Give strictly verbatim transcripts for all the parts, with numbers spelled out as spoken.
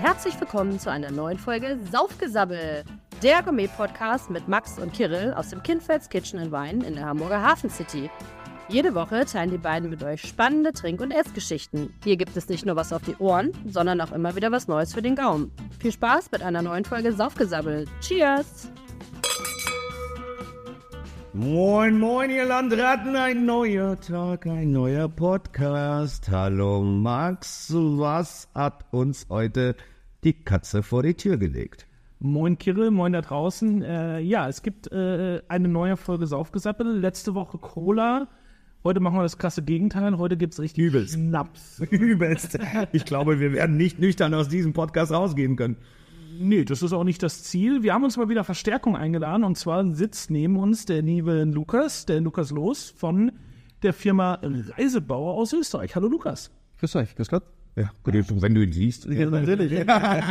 herzlich willkommen zu einer neuen Folge Saufgesabbel, der Gourmet-Podcast mit Max und Kirill aus dem Kindfelds Kitchen and Wine in der Hamburger Hafen City. Jede Woche teilen die beiden mit euch spannende Trink- und Essgeschichten. Hier gibt es nicht nur was auf die Ohren, sondern auch immer wieder was Neues für den Gaumen. Viel Spaß mit einer neuen Folge Saufgesabbel. Cheers! Moin, moin, ihr Landratten, ein neuer Tag, ein neuer Podcast. Hallo Max, was hat uns heute die Katze vor die Tür gelegt? Moin Kirill, moin da draußen. Äh, ja, es gibt äh, eine neue Folge Saufgesappel. Letzte Woche Cola. Heute machen wir das krasse Gegenteil. Heute gibt es richtig Übelst. Schnaps. Übelst. Ich glaube, wir werden nicht nüchtern aus diesem Podcast rausgehen können. Nee, das ist auch nicht das Ziel. Wir haben uns mal wieder Verstärkung eingeladen. Und zwar sitzt neben uns der liebe Lukas, der Lukas Loos von der Firma Reisebauer aus Österreich. Hallo Lukas. Grüß euch, grüß Gott. Ja, gut, wenn du ihn siehst. Ja, natürlich.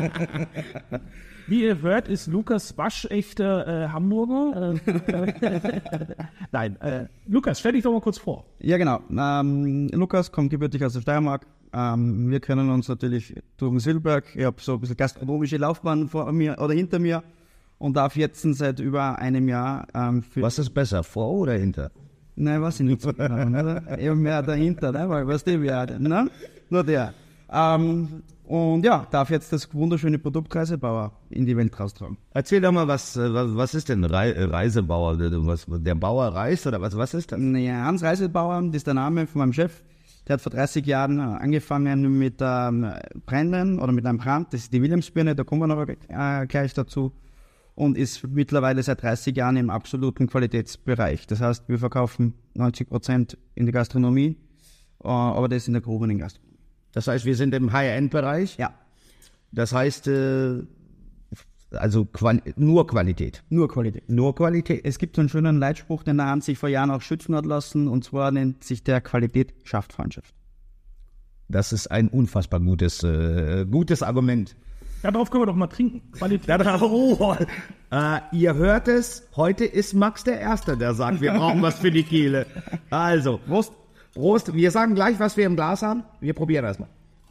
Wie ihr hört, ist Lukas waschechter äh, Hamburger. Nein, äh, Lukas, stell dich doch mal kurz vor. Ja, genau. Ähm, Lukas kommt gebürtig aus der Steiermark. Ähm, wir kennen uns natürlich durch den Silberg. Ich habe so ein bisschen gastronomische Laufbahn vor mir oder hinter mir und darf jetzt seit über einem Jahr ähm, für... Was ist besser, vor oder hinter? Nein, weiß ich nicht. Eher mehr dahinter, ne? Weil, weißt du, wer, ne? Nur der. Ähm, und ja, darf jetzt das wunderschöne Produkt Reisebauer in die Welt raustragen. Erzähl doch mal, was, was, was ist denn Rei- Reisebauer? Was, der Bauer reist oder was, was ist das? Ja, Hans Reisebauer, das ist der Name von meinem Chef. Der hat vor dreißig Jahren angefangen mit ähm, Brennen oder mit einem Brand. Das ist die Williamsbirne, da kommen wir noch äh, gleich dazu. Und ist mittlerweile seit dreißig Jahren im absoluten Qualitätsbereich. Das heißt, wir verkaufen neunzig Prozent in die Gastronomie, äh, aber das in der gehobenen Gastronomie. Das heißt, wir sind im High-End-Bereich? Ja. Das heißt, äh, also Quali- nur Qualität. Nur Qualität. Nur Qualität. Es gibt so einen schönen Leitspruch, den der Hans sich vor Jahren auch schützen hat lassen, und zwar nennt sich der Qualität schafft Freundschaft. Das ist ein unfassbar gutes, äh, gutes Argument. Ja, darauf können wir doch mal trinken. Qualität. Da drauf, oh, äh, ihr hört es, heute ist Max der Erste, der sagt, wir brauchen was für die Kehle. Also, Prost. Prost. Wir sagen gleich, was wir im Glas haben. Wir probieren erstmal.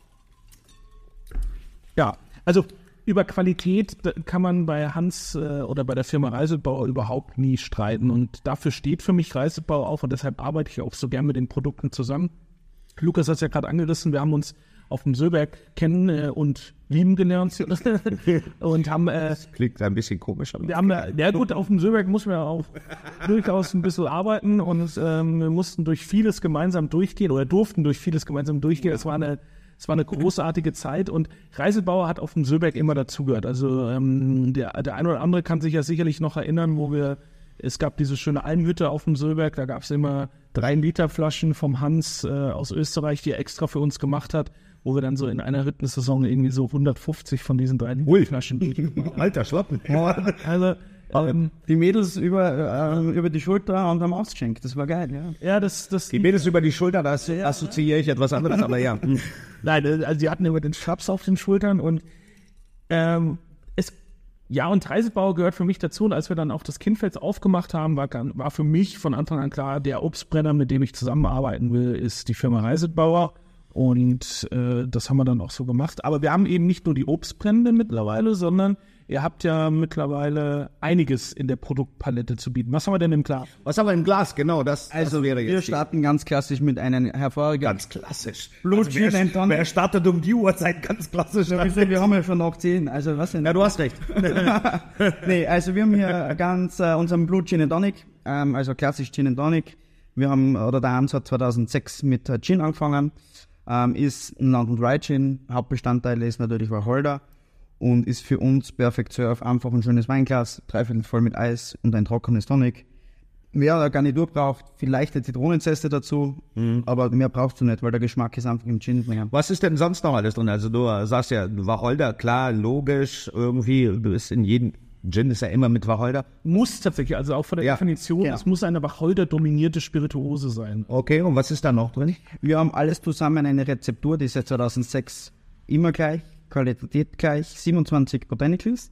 Ja, also über Qualität kann man bei Hans äh, oder bei der Firma Reisebauer überhaupt nie streiten. Und dafür steht für mich Reisebauer auf und deshalb arbeite ich auch so gern mit den Produkten zusammen. Lukas hat es ja gerade angerissen, wir haben uns auf dem Söberg kennen äh, und lieben gelernt und haben... Äh, Das klingt ein bisschen komisch. Aber wir haben, äh, ja gut, auf dem Söberg muss man ja auch durchaus ein bisschen arbeiten und ähm, wir mussten durch vieles gemeinsam durchgehen oder durften durch vieles gemeinsam durchgehen. Es war eine, es war eine großartige Zeit und Reisebauer hat auf dem Söberg immer dazugehört. Also ähm, der, der eine oder andere kann sich ja sicherlich noch erinnern, wo wir, es gab diese schöne Almhütte auf dem Söberg, da gab es immer drei Liter Flaschen vom Hans äh, aus Österreich, die er extra für uns gemacht hat, wo wir dann so in einer Rittensaison irgendwie so hundertfünfzig von diesen drei Liter Flaschen durchgemacht haben. Alter Schlappen. Also, ähm, Die Mädels über, äh, über die Schulter und haben ausgeschenkt. Das war geil, ja. ja, das, das, Die Mädels über die Schulter, da assoziiere ich etwas anderes, aber ja. nein, also sie hatten immer den Schnaps auf den Schultern und ähm, es, ja, und Reisebauer gehört für mich dazu. Und als wir dann auch das Kindfels aufgemacht haben, war, war für mich von Anfang an klar, der Obstbrenner, mit dem ich zusammenarbeiten will, ist die Firma Reisebauer. Und äh, das haben wir dann auch so gemacht. Aber wir haben eben nicht nur die Obstbrände mittlerweile, sondern ihr habt ja mittlerweile einiges in der Produktpalette zu bieten. Was haben wir denn im Glas? Was haben wir im Glas? Genau, das, Also das wäre wir jetzt. starten ganz klassisch mit einem hervorragenden... Ganz klassisch. Blut, Also wer, Gin and Tonic. wer startet um die Uhrzeit ganz klassisch? Wir haben ja schon noch zehn, also was denn? Ja, du hast recht. Nee, also wir haben hier ganz äh, unseren Blut Gin and Tonic, ähm, also klassisch Gin and Tonic. Wir haben, oder der Hans hat zweitausendsechs mit äh, Gin angefangen, ähm, ist ein London Dry Gin, Hauptbestandteil ist natürlich Wacholder und ist für uns perfekt surf, einfach ein schönes Weinglas, dreiviertel voll mit Eis und ein trockenes Tonic. Wer eine Garnitur braucht, vielleicht eine Zitronenzeste dazu, mhm. aber mehr brauchst du nicht, weil der Geschmack ist einfach im Gin drin. Was ist denn sonst noch alles drin? Also du sagst ja, Wacholder, klar, logisch, irgendwie, du bist in jedem Gin ist ja immer mit Wacholder. Muss tatsächlich, also auch von der Ja, Definition, genau. es muss eine Wacholder-dominierte Spirituose sein. Okay, und was ist da noch drin? Wir haben alles zusammen eine Rezeptur, die ist seit zweitausendsechs immer gleich, Qualität gleich, siebenundzwanzig Botanicals,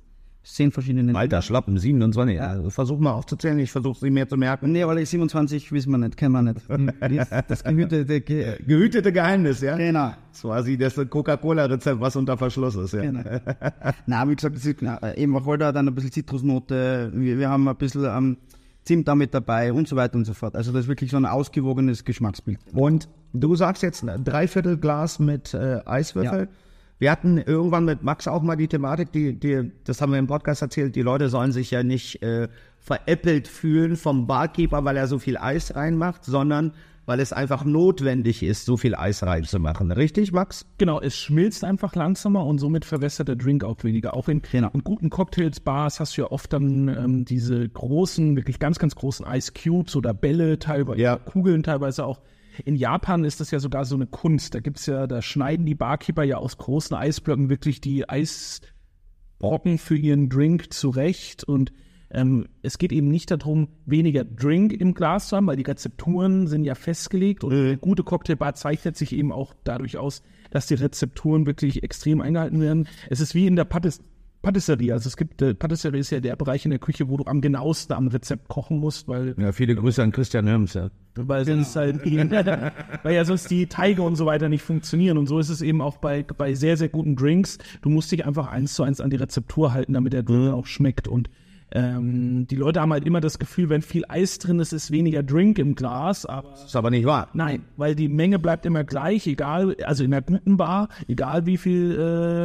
Zehn verschiedene. Alter, Schlappen, siebenundzwanzig. Ja. Also versuch mal aufzuzählen, ich versuche sie mir zu merken. Nee, weil siebenundzwanzig wissen wir nicht, kennen wir nicht. Das, das gehütete, ge gehütete Geheimnis, ja? Genau. Das war quasi das Coca-Cola-Rezept, was unter Verschluss ist, ja. Genau. Nein, wie gesagt, das ist, na, eben Wacholder, dann ein bisschen Zitrusnote, wir, wir haben ein bisschen ähm, Zimt damit dabei und so weiter und so fort. Also das ist wirklich so ein ausgewogenes Geschmacksbild. Und du sagst jetzt ein Dreiviertelglas mit äh, Eiswürfel. Ja. Wir hatten irgendwann mit Max auch mal die Thematik, die, die, das haben wir im Podcast erzählt, die Leute sollen sich ja nicht äh, veräppelt fühlen vom Barkeeper, weil er so viel Eis reinmacht, sondern weil es einfach notwendig ist, so viel Eis reinzumachen. Richtig, Max? Genau, es schmilzt einfach langsamer und somit verwässert der Drink auch weniger. Auch in, genau. in guten Cocktails, Bars hast du ja oft dann ähm, diese großen, wirklich ganz, ganz großen Ice Cubes oder Bälle teilweise, ja. Kugeln teilweise auch. In Japan ist das ja sogar so eine Kunst. Da gibt's ja, da schneiden die Barkeeper ja aus großen Eisblöcken wirklich die Eisbrocken für ihren Drink zurecht. Und ähm, es geht eben nicht darum, weniger Drink im Glas zu haben, weil die Rezepturen sind ja festgelegt. Und eine gute Cocktailbar zeichnet sich eben auch dadurch aus, dass die Rezepturen wirklich extrem eingehalten werden. Es ist wie in der Patis- Patisserie. Also es gibt, äh, Patisserie ist ja der Bereich in der Küche, wo du am genauesten am Rezept kochen musst, weil... Ja, viele Grüße an Christian Hirms, ja. Weil sonst halt, weil ja sonst die Teige und so weiter nicht funktionieren. Und so ist es eben auch bei, bei sehr, sehr guten Drinks. Du musst dich einfach eins zu eins an die Rezeptur halten, damit der Drink auch schmeckt. Und ähm, die Leute haben halt immer das Gefühl, wenn viel Eis drin ist, ist weniger Drink im Glas. Aber das ist aber nicht wahr. Nein, weil die Menge bleibt immer gleich, egal, also in einer guten Bar, egal wie viel,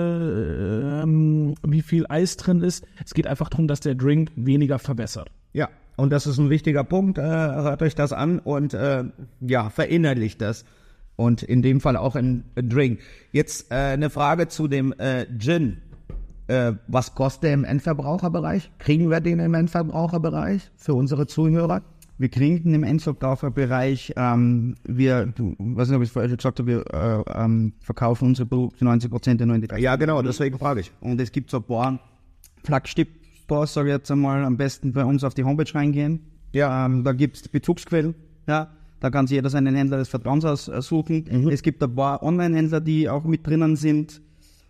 äh, ähm, wie viel Eis drin ist. Es geht einfach darum, dass der Drink weniger verwässert. Ja. Und das ist ein wichtiger Punkt, äh, hört euch das an und äh, ja, verinnerlicht das. Und in dem Fall auch ein Drink. Jetzt äh, eine Frage zu dem äh, Gin. Äh, was kostet der im Endverbraucherbereich? Kriegen wir den im Endverbraucherbereich für unsere Zuhörer? Wir kriegen den im Endverbraucherbereich. Ähm, wir, du, weiß nicht, ob ich es vorher schon gesagt habe, wir äh, ähm, verkaufen unsere Produkte neunzig Prozent der neunzig. Ja, genau, deswegen frage ich. Und es gibt so ein paar Flaggschiff. Sage ich jetzt einmal, am besten bei uns auf die Homepage reingehen. Ja, ähm, da gibt es Bezugsquellen. Ja, da kann sich jeder seinen Händler des Vertrauens aussuchen. Mhm. Es gibt ein paar Online-Händler, die auch mit drinnen sind.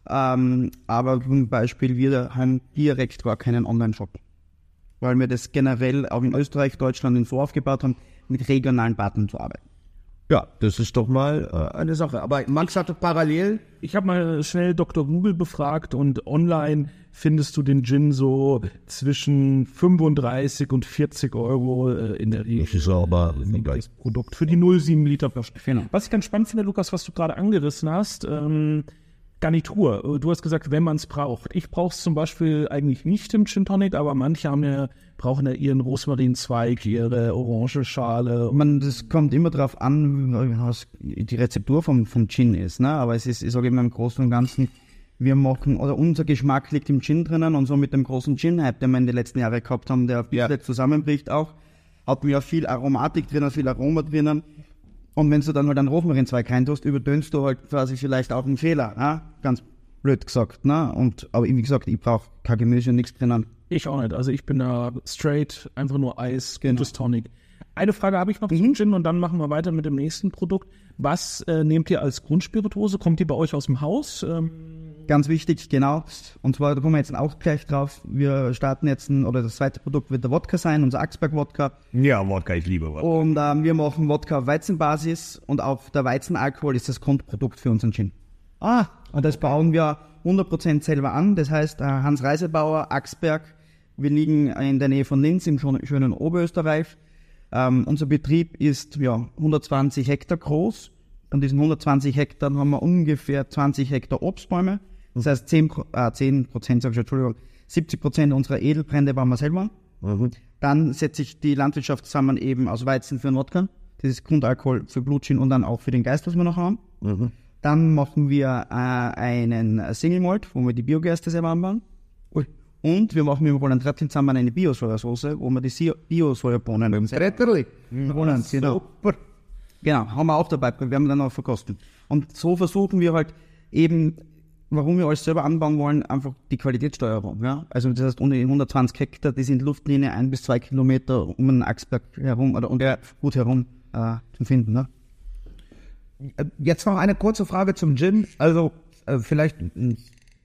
Ähm, aber zum Beispiel, wir haben direkt gar keinen Online-Shop. Weil wir das generell auch in Österreich, Deutschland und so aufgebaut haben, mit regionalen Partnern zu arbeiten. Ja, das ist doch mal äh, eine Sache. Aber Max hatte parallel... Ich habe mal schnell Doktor Google befragt und online findest du den Gin so zwischen fünfunddreißig und vierzig Euro äh, in der Regel. Das ist aber das Produkt für die null Komma sieben Liter Flasche. Genau. Was ich ganz spannend finde, Lukas, was du gerade angerissen hast, ähm, Garnitur. Du hast gesagt, wenn man es braucht. Ich brauche es zum Beispiel eigentlich nicht im Gin Tonic, aber manche haben ja, brauchen ja ihren Rosmarinzweig, ihre Orangenschale. Man, das kommt immer darauf an, was die Rezeptur vom, vom Gin ist. Ne? Aber es ist, ich sage immer im Großen und Ganzen, wir machen, oder unser Geschmack liegt im Gin drinnen und so mit dem großen Gin-Hype, den wir in den letzten Jahren gehabt haben, der ja. jetzt zusammenbricht auch, hat mir ja viel Aromatik drinnen, viel Aroma drinnen. Und wenn du dann halt einen Rosmarinzweig reintust, übertönst du halt quasi vielleicht auch einen Fehler, ne? Ganz blöd gesagt, ne? Und, aber wie gesagt, ich brauche kein Gemüse und nichts drinnen. Ich auch nicht, also ich bin da straight, einfach nur Eis, genau. Gutes Tonic. Eine Frage habe ich noch mhm. zum Gin und dann machen wir weiter mit dem nächsten Produkt. Was äh, nehmt ihr als Grundspirituose? Kommt die bei euch aus dem Haus? Ähm Ganz wichtig, genau. Und zwar, da kommen wir jetzt auch gleich drauf. Wir starten jetzt, ein, oder das zweite Produkt wird der Wodka sein, unser Axberg-Wodka. Ja, Wodka, ich liebe Wodka. Und ähm, wir machen Wodka auf Weizenbasis und auch der Weizenalkohol ist das Grundprodukt für unseren Gin. Ah, und das bauen wir hundert Prozent selber an. Das heißt, äh, Hans Reisebauer, Axberg, wir liegen in der Nähe von Linz im schönen Oberösterreich. Ähm, unser Betrieb ist ja hundertzwanzig Hektar groß. Von diesen hundertzwanzig Hektar haben wir ungefähr zwanzig Hektar Obstbäume. Das heißt zehn, äh, zehn Prozent, sag ich, Entschuldigung, siebzig Prozent unserer Edelbrände bauen wir selber. Mhm. Dann setzt sich die Landwirtschaft zusammen eben aus Weizen für den Wodka. Das ist Grundalkohol für Blutgin und dann auch für den Geist, was wir noch haben. Mhm. Dann machen wir äh, einen Single Malt, wo wir die Biogerste selber anbauen. Ui. Und wir machen mit dem Roland Trettl zusammen eine Biosäurersauce, wo wir die Biosäurebohnen im Trettl. Roland, genau. Super. Genau, haben wir auch dabei, wir werden dann auch verkosten. Und so versuchen wir halt eben, warum wir alles selber anbauen wollen, einfach die Qualitätssteuerung. Ja? Also das heißt, ohne hundertzwanzig Hektar, die sind Luftlinie ein bis zwei Kilometer um den Axberg herum oder um der Gut herum äh, zu finden. Ne? Jetzt noch eine kurze Frage zum Gin. Also äh, vielleicht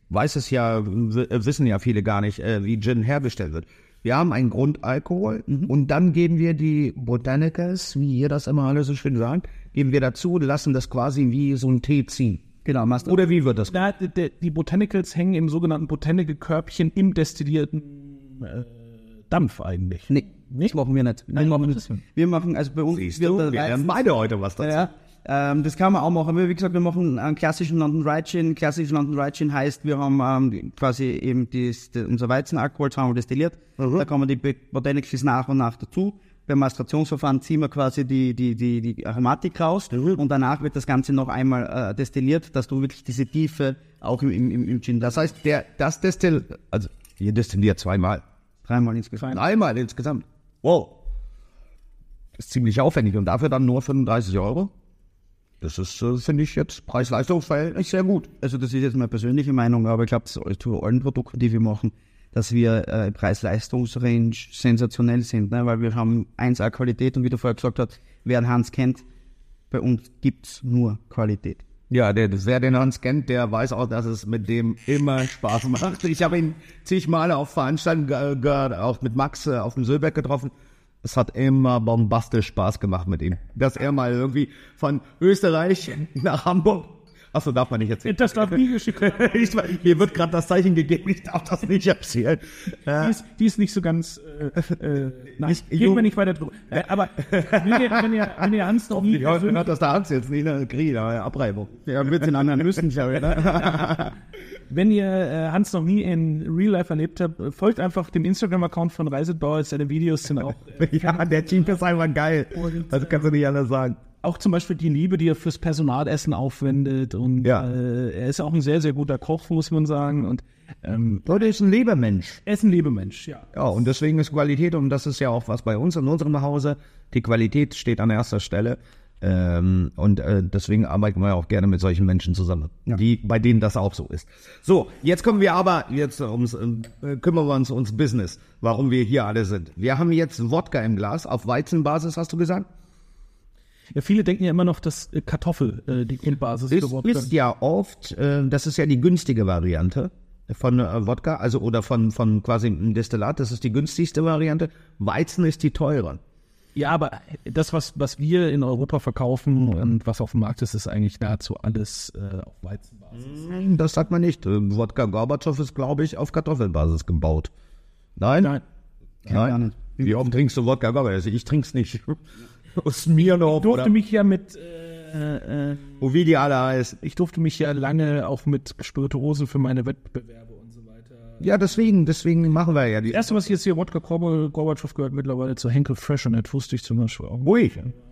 weiß es ja, w- wissen ja viele gar nicht, äh, wie Gin hergestellt wird. Wir haben einen Grundalkohol mhm. und dann geben wir die Botanicals, wie ihr das immer alle so schön sagt, geben wir dazu und lassen das quasi wie so ein Tee ziehen. Genau, Master. Oder wie wird das? Na, die, die Botanicals hängen im sogenannten Botanical-Körbchen im destillierten äh, Dampf eigentlich. Nee, das machen wir nicht. Wir, Nein, machen, das nicht. wir machen, also bei uns Siehst wird du, der wir Weizen- lernen beide heute was dazu. Ja, ähm, das kann man auch machen. Aber wie gesagt, wir machen einen klassischen London Dry Gin. Klassischen London Dry Gin heißt, wir haben ähm, quasi eben das, das, unser Weizenalkohol zweimal destilliert. Mhm. Da kommen die Botanicals nach und nach dazu. Beim Mastrationsverfahren ziehen wir quasi die, die, die, die Aromatik raus Mhm. und danach wird das Ganze noch einmal äh, destilliert, dass du wirklich diese Tiefe auch im, im, im Gin Das hast. heißt, der, das Destill, also ihr destilliert zweimal. Dreimal insgesamt. Einmal insgesamt. Wow. Das ist ziemlich aufwendig und dafür dann nur fünfunddreißig Euro. Das ist, äh, finde ich jetzt Preis-Leistungs-Verhältnis sehr gut. Also das ist jetzt meine persönliche Meinung, aber ich glaube, das ist zu allen Produkten, die wir machen, dass wir äh, Preis-Leistungs-Range sensationell sind, ne? Weil wir haben eins A Qualität und wie du vorher gesagt hast, wer den Hans kennt, bei uns gibt's nur Qualität. Ja, der, wer den Hans kennt, der weiß auch, dass es mit dem immer Spaß macht. Ich habe ihn zig Male auf Veranstaltungen, ge- ge- auch mit Max äh, auf dem Sölberg getroffen. Es hat immer bombastisch Spaß gemacht mit ihm. Dass er mal irgendwie von Österreich nach Hamburg. Achso, darf man nicht erzählen. Das darf nie geschickt werden. Ich, mir wird gerade das Zeichen gegeben, ich darf das nicht erzählen. Die ist, die ist nicht so ganz, äh, äh, nein, Ich- gehen wir nicht weiter drüber. Äh, aber wenn ihr, wenn ihr, wenn ihr Hans noch nie Ich hoffe, persönlich, hört das der Hans jetzt nicht, ne? Krieg, eine Abreibung. Ja, wird in anderen müssen, glaube ich, ne? wenn ihr äh, Hans noch nie in Real Life erlebt habt, äh, folgt einfach dem Instagram-Account von Reisetbauer. Seine Videos sind auch, äh, Ja, der Typ ist einfach geil. Das kannst du nicht anders sagen. auch zum Beispiel die Liebe, die er fürs Personalessen aufwendet. Und Ja. äh, er ist auch ein sehr, sehr guter Koch, muss man sagen. Und ähm, Leute, ist ein Lebermensch. er ist ein Lebemensch, ja. Ja, und deswegen ist Qualität, und das ist ja auch was bei uns in unserem Hause, die Qualität steht an erster Stelle. Ähm, und äh, deswegen arbeiten wir auch gerne mit solchen Menschen zusammen, die, bei denen das auch so ist. So, jetzt kommen wir aber, jetzt ums, äh, kümmern wir uns ums Business, warum wir hier alle sind. Wir haben jetzt Wodka im Glas, auf Weizenbasis, hast du gesagt? Ja, viele denken ja immer noch, dass äh, Kartoffel äh, die Grundbasis Ist, für Wodka ist ja oft, äh, das ist ja die günstige Variante von äh, Wodka, also oder von, von quasi einem Destillat, das ist die günstigste Variante. Weizen ist die teure. Ja, aber das, was, was wir in Europa verkaufen und was auf dem Markt ist, ist eigentlich nahezu alles äh, auf Weizenbasis. Nein, das sagt man nicht. Äh, Wodka Gorbatschow ist, glaube ich, auf Kartoffelbasis gebaut. Nein? Nein. Nein. gar nicht. Wie oft trinkst du Wodka Gorbatschow? Ich trink's nicht. Smirnoff Ich durfte oder mich ja mit, äh, äh, wie die alle heißen. ich durfte mich ja lange auch mit Spirituosen für meine Wettbewerbe und so weiter. Ja, deswegen, deswegen machen wir ja die. Das erste, was ich jetzt hier Wodka Gorba- Gorbatschow gehört, mittlerweile zu Henkel Fresh, und das wusste ich zum Beispiel auch. Ruhig.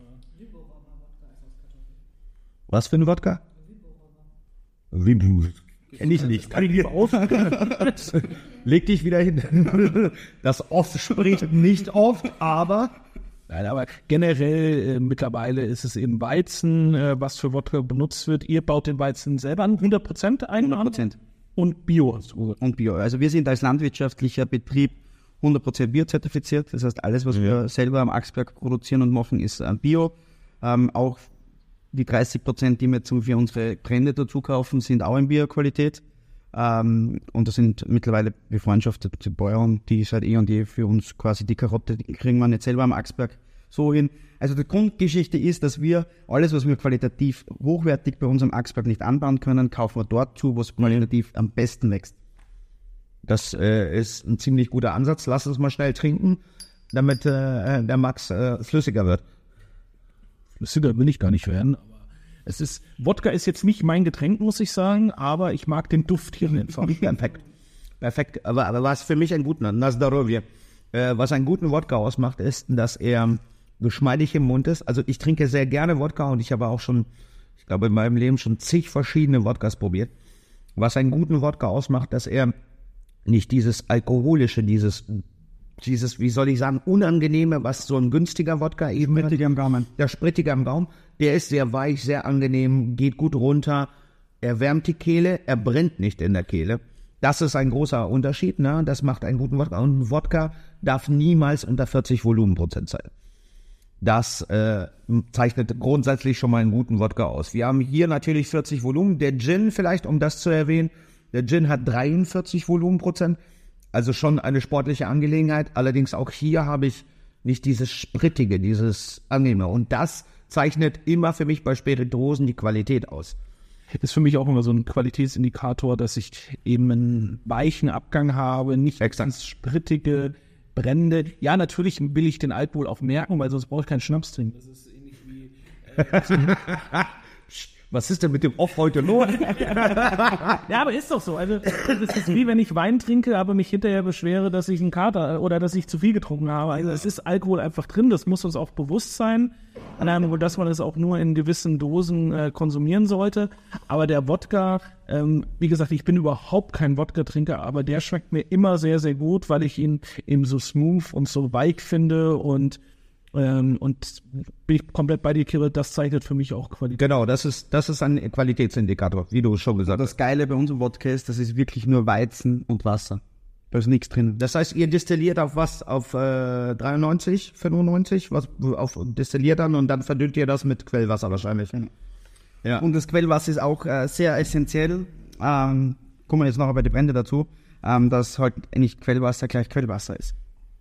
Was für ein Wodka? Wie kenn ich nicht. Kann ich nicht auf. Leg dich wieder hin. Das oft spricht nicht oft, aber Nein, aber generell äh, mittlerweile ist es eben Weizen, äh, was für Wodka benutzt wird. Ihr baut den Weizen selber an, hundert Prozent ein? hundert Prozent. Und Bio hast du gesagt. Und Bio. Also wir sind als landwirtschaftlicher Betrieb hundert Prozent biozertifiziert. Das heißt, alles, was wir selber am Achsberg produzieren und machen, ist äh, Bio. Ähm, auch die dreißig Prozent, die wir zum, für unsere Brände dazu kaufen, sind auch in Bio-Qualität. Ähm, und das sind mittlerweile befreundschaftete Bauern, die seit eh und je für uns quasi die Karotte, die kriegen wir nicht selber am Achsberg so hin. Also die Grundgeschichte ist, dass wir alles, was wir qualitativ hochwertig bei uns am Achsberg nicht anbauen können, kaufen wir dort zu, wo es qualitativ am besten wächst. das äh, ist ein ziemlich guter Ansatz. Lass uns mal schnell trinken, damit äh, der Max äh, flüssiger wird. Flüssiger will ich gar nicht werden, aber es ist, Wodka ist jetzt nicht mein Getränk, muss ich sagen, aber ich mag den Duft hier einfach. Perfekt. Perfekt. Aber, aber was für mich einen guten, na zdorowje, äh, was einen guten Wodka ausmacht, ist, dass er geschmeidig im Mund ist. Also ich trinke sehr gerne Wodka und ich habe auch schon, ich glaube in meinem Leben schon zig verschiedene Wodkas probiert. Was einen guten Wodka ausmacht, dass er nicht dieses alkoholische, dieses, dieses, wie soll ich sagen, unangenehme, was so ein günstiger Wodka eben hat. am Gaumen. Der sprittige am Gaumen, der ist sehr weich, sehr angenehm, geht gut runter, er wärmt die Kehle, er brennt nicht in der Kehle. Das ist ein großer Unterschied, ne? Das macht einen guten Wodka. Und ein Wodka darf niemals unter vierzig Volumenprozent sein. Das äh, zeichnet grundsätzlich schon mal einen guten Wodka aus. Wir haben hier natürlich vierzig Volumen. Der Gin, vielleicht um das zu erwähnen, Der Gin hat dreiundvierzig Volumenprozent, also schon eine sportliche Angelegenheit. Allerdings auch hier habe ich nicht dieses Sprittige, dieses Angenehme. Und das zeichnet immer für mich bei Spirituosen die Qualität aus. Ist für mich auch immer so ein Qualitätsindikator, dass ich eben einen weichen Abgang habe, nicht ganz sprittige, brennende. Ja, natürlich will ich den Alkohol auch merken, weil sonst brauche ich keinen Schnaps trinken. Das ist ähnlich wie... Äh, Was ist denn mit dem Off heute los? Ja, aber ist doch so. Also das ist wie wenn ich Wein trinke, aber mich hinterher beschwere, dass ich einen Kater oder dass ich zu viel getrunken habe. Also es ist Alkohol einfach drin, das muss uns auch bewusst sein, dass man es auch nur in gewissen Dosen äh, konsumieren sollte. Aber der Wodka, ähm, wie gesagt, ich bin überhaupt kein Wodka-Trinker, aber der schmeckt mir immer sehr, sehr gut, weil ich ihn eben so smooth und so weich finde und Ähm, und bin ich komplett bei dir, Kirill, das zeichnet für mich auch Qualität. Genau, das ist, das ist ein Qualitätsindikator, wie du schon gesagt hast. Das Geile bei unserem Wodka ist, das ist wirklich nur Weizen und Wasser. Da ist nichts drin. Das heißt, ihr destilliert auf was? Auf äh, dreiundneunzig, fünfundneunzig? Was, auf destilliert dann und dann verdünnt ihr das mit Quellwasser wahrscheinlich. Ja. Ja. Und das Quellwasser ist auch äh, sehr essentiell. Ähm, kommen wir jetzt noch bei den Brände dazu, ähm, dass halt nicht Quellwasser gleich Quellwasser ist.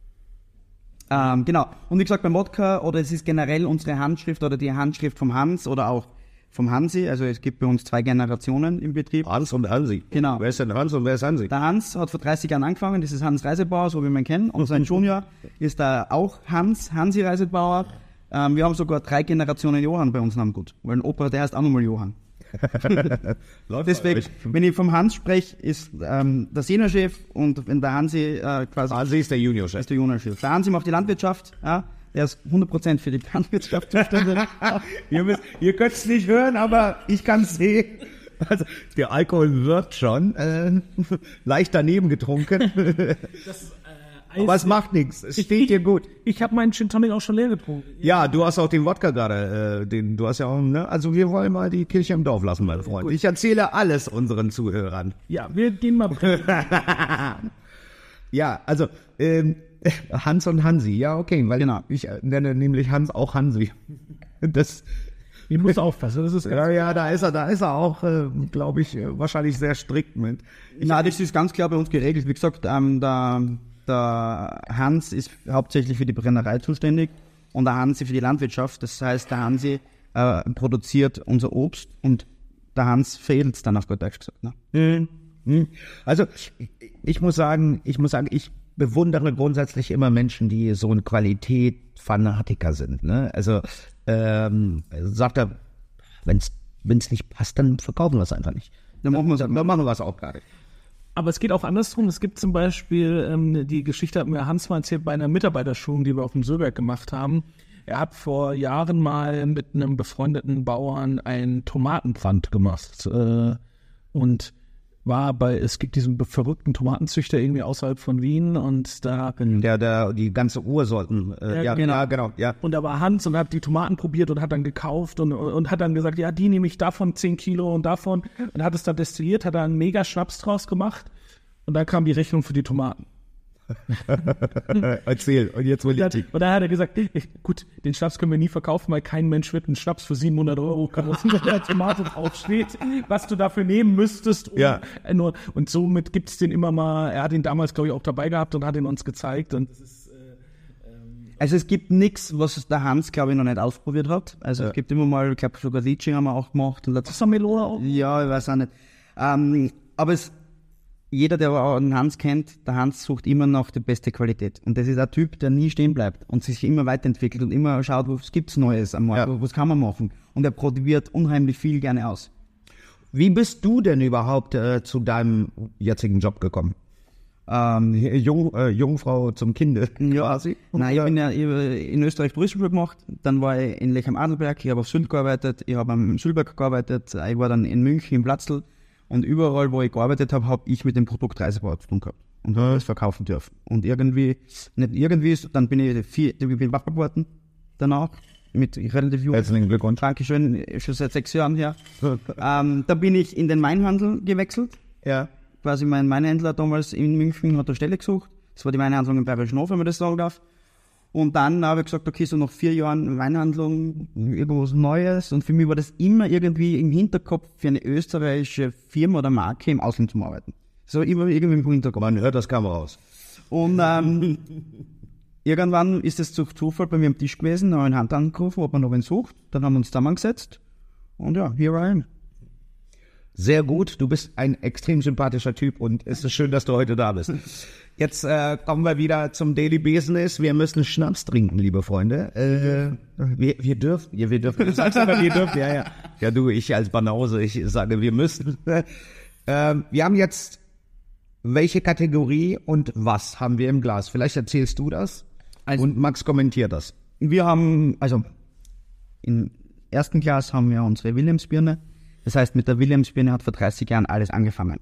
Ähm, genau. Und wie gesagt, beim Wodka, oder es ist generell unsere Handschrift oder die Handschrift vom Hans oder auch vom Hansi. Also es gibt bei uns zwei Generationen im Betrieb. Hans und Hansi. Genau. Wer ist denn Hans und wer ist Hansi? Der Hans hat vor dreißig Jahren angefangen, das ist Hans Reisebauer, so wie man ihn kennt. Und sein Junior ist da auch Hans, Hansi Reisebauer. Ähm, wir haben sogar drei Generationen Johann bei uns am Gut. Weil ein Opa, der heißt auch nochmal Johann. Deswegen, wenn ich vom Hans spreche, ist ähm, der Seniorchef und wenn der Hansi äh, quasi... Hansi ist der Juniorchef. Ist der Juniorchef. Der Hansi macht die Landwirtschaft, ja, der ist hundert Prozent für die Landwirtschaft zuständig. ihr müsst, ihr könnt es nicht hören, aber ich kann es sehen. Also, der Alkohol wird schon äh, leicht daneben getrunken. Das, aber es macht nichts, es steht dir gut. Ich habe meinen Gin Tonic auch schon leer getrunken. Ja, du hast auch den Wodka gerade, äh, den, du hast ja auch, ne? Also wir wollen mal die Kirche im Dorf lassen, mein Freund. Ich erzähle alles unseren Zuhörern. Ja, wir gehen mal. Ja, also, ähm, Hans und Hansi, ja, okay, weil genau. Ich nenne nämlich Hans auch Hansi. Das... Ich muss aufpassen, das ist ja, ja, da ist er, da ist er auch, äh, glaube ich, äh, wahrscheinlich sehr strikt mit. Ich Na, das ist ganz klar bei uns geregelt. Wie gesagt, ähm, der... Der Hans ist hauptsächlich für die Brennerei zuständig und der Hansi für die Landwirtschaft. Das heißt, der Hansi äh, produziert unser Obst und der Hans veredelt es dann auf gut Deutsch gesagt. Ne? Mhm. Also ich, ich muss sagen, ich muss sagen, ich bewundere grundsätzlich immer Menschen, die so in Qualität Fanatiker sind. Ne? Also ähm, sagt er, wenn es nicht passt, dann verkaufen wir es einfach nicht. Dann machen wir es dann machen wir es auch gar nicht. Aber es geht auch andersrum. Es gibt zum Beispiel, ähm, die Geschichte hat mir Hans mal erzählt, bei einer Mitarbeiterschulung, die wir auf dem Söberg gemacht haben. Er hat vor Jahren mal mit einem befreundeten Bauern einen Tomatenbrand gemacht. Äh, und war bei, es gibt diesen verrückten Tomatenzüchter irgendwie außerhalb von Wien und da... Der, der, die ganze Ursorten, äh, ja, ja, genau. ja, genau, ja. Und da war Hans und hat die Tomaten probiert und hat dann gekauft und, und hat dann gesagt, ja, die nehme ich davon zehn Kilo und davon und hat es dann destilliert, hat da einen mega Schnaps draus gemacht und dann kam die Rechnung für die Tomaten. Erzähl, und jetzt will ich. Und dann hat er gesagt, ich, gut, den Schnaps können wir nie verkaufen, weil kein Mensch wird einen Schnaps für siebenhundert Euro kaufen, wenn der Tomate draufsteht, was du dafür nehmen müsstest. Um, ja. Nur, und somit gibt es den immer mal, er hat ihn damals, glaube ich, auch dabei gehabt und hat ihn uns gezeigt. Und das ist, äh, ähm, also es gibt nichts, was der Hans, glaube ich, noch nicht ausprobiert hat. Also ja. es gibt immer mal, ich glaube, sogar Litchi haben wir auch gemacht. Und das Melone auch? Ja, ich weiß auch nicht. Ähm, aber es Jeder, der einen Hans kennt, der Hans sucht immer noch die beste Qualität. Und das ist ein Typ, der nie stehen bleibt und sich immer weiterentwickelt und immer schaut, was gibt's Neues am Markt, ja. was kann man machen. Und er probiert unheimlich viel gerne aus. Wie bist du denn überhaupt äh, zu deinem jetzigen Job gekommen? Ähm, Jung, äh, Jungfrau zum Kinde quasi? Nein, ich bin ja ich hab in Österreich Tourismusschule gemacht, dann war ich in Lech am Adelberg, ich habe auf Sylt gearbeitet, ich habe am Sülberg gearbeitet, ich war dann in München, in Platzl. Und überall, wo ich gearbeitet habe, habe ich mit dem Produkt Reisebauer zu tun gehabt und habe das verkaufen dürfen. Und irgendwie, nicht irgendwie, dann bin ich vier, ich bin Papa geworden danach, mit relativ jung. Herzlichen Glückwunsch. Dankeschön, schon seit sechs Jahren her. ähm, da bin ich in den Weinhandel gewechselt. Ja. Quasi mein Weinhändler damals in München hat eine Stelle gesucht. Das war die Weinhandlung in Bayerischen Hof, wenn man das sagen darf. Und dann habe ich gesagt, okay, so nach vier Jahren Weinhandlung, irgendwas Neues. Und für mich war das immer irgendwie im Hinterkopf, für eine österreichische Firma oder Marke im Ausland zu arbeiten. So immer irgendwie im Hinterkopf. Man hört, das kam raus. Und ähm, irgendwann ist es durch Zufall bei mir am Tisch gewesen, habe einen Hand angerufen, ob man noch einen sucht. Dann haben wir uns zusammengesetzt. Und ja, here I am. Sehr gut, du bist ein extrem sympathischer Typ und es ist schön, dass du heute da bist. Jetzt äh, kommen wir wieder zum Daily Business. Wir müssen Schnaps trinken, liebe Freunde. Äh, wir, wir dürfen, ja, wir dürfen. Du sagst aber, wir dürfen, ja, ja. Ja, du, ich als Banause, ich sage, wir müssen. Äh, wir haben jetzt, welche Kategorie und was haben wir im Glas? Vielleicht erzählst du das Also, und Max kommentiert das. Wir haben, also im ersten Glas haben wir unsere Williams-Birne. Das heißt, mit der Williams-Birne hat vor dreißig Jahren alles angefangen.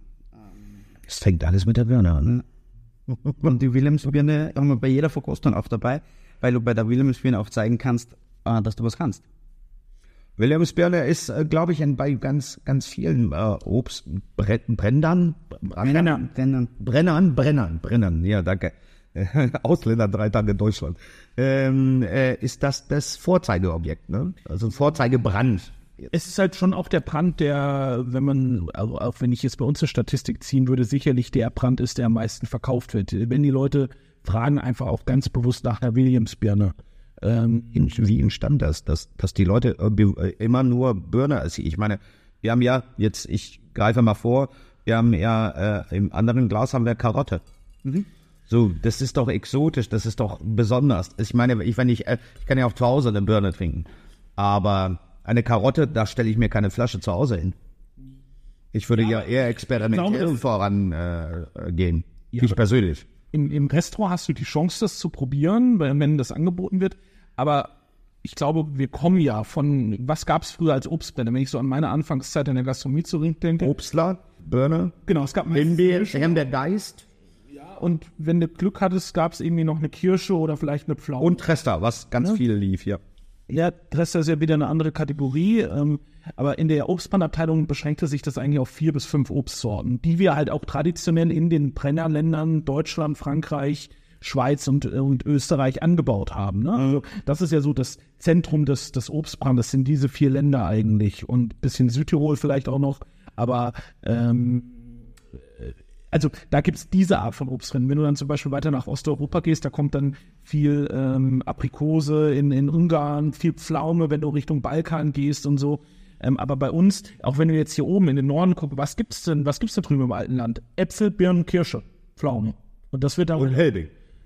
Es fängt alles mit der Birne an. Und die Williams-Birne haben wir bei jeder Verkostung auch dabei, weil du bei der Williams-Birne auch zeigen kannst, äh, dass du was kannst. Williams-Birne ist, äh, glaube ich, in, bei ganz, ganz vielen äh, Obstbrennern, Brennern. Brennern. Brennern, Brennern, Brennern, ja, danke. Ausländer, drei Tage in Deutschland. Ähm, äh, ist das das Vorzeigeobjekt, ne? Also ein Vorzeigebrand. Es ist halt schon auch der Brand, der, wenn man, also auch wenn ich jetzt bei uns eine Statistik ziehen würde, sicherlich der Brand ist, der am meisten verkauft wird. Wenn die Leute fragen einfach auch ganz bewusst nach der Williams-Birne. Ähm, Wie entstand das, dass, dass die Leute äh, immer nur Birne, also ich meine, wir haben ja jetzt, ich greife mal vor, wir haben ja äh, im anderen Glas haben wir Karotte. Mhm. So, das ist doch exotisch, das ist doch besonders. Ich meine, ich, wenn ich, äh, ich kann ja auch zu Hause eine Birne trinken, aber eine Karotte, da stelle ich mir keine Flasche zu Hause hin. Ich würde ja, ja eher experimentell vorangehen, äh, gehen. Ja, ich persönlich. Im, Im Restaurant hast du die Chance, das zu probieren, wenn, wenn das angeboten wird. Aber ich glaube, wir kommen ja von, was gab es früher als Obstbrenner? Wenn ich so an meine Anfangszeit in der Gastronomie zurückdenke. Obstler, Birne, Genau, es gab Himbeer, Himbeergeist. Und wenn du Glück hattest, gab es irgendwie noch eine Kirsche oder vielleicht eine Pflaume. Und Trester, was ganz Ja. viel lief, ja. Ja, Trester ist ja wieder eine andere Kategorie, ähm, aber in der Obstbrandabteilung beschränkte sich das eigentlich auf vier bis fünf Obstsorten, die wir halt auch traditionell in den Brennerländern Deutschland, Frankreich, Schweiz und, und Österreich angebaut haben. Ne? Also das ist ja so das Zentrum des, des Obstbrandes, sind diese vier Länder eigentlich und ein bisschen Südtirol vielleicht auch noch, aber ähm, also da gibt's diese Art von Obst drin. Wenn du dann zum Beispiel weiter nach Osteuropa gehst, da kommt dann viel ähm, Aprikose in, in Ungarn, viel Pflaume, wenn du Richtung Balkan gehst und so. Ähm, aber bei uns, auch wenn du jetzt hier oben in den Norden guckst, was gibt's denn, was gibt's da drüben im alten Land? Äpfel, Birnen, Kirsche, Pflaume. Und das wird dann... Und Helbing.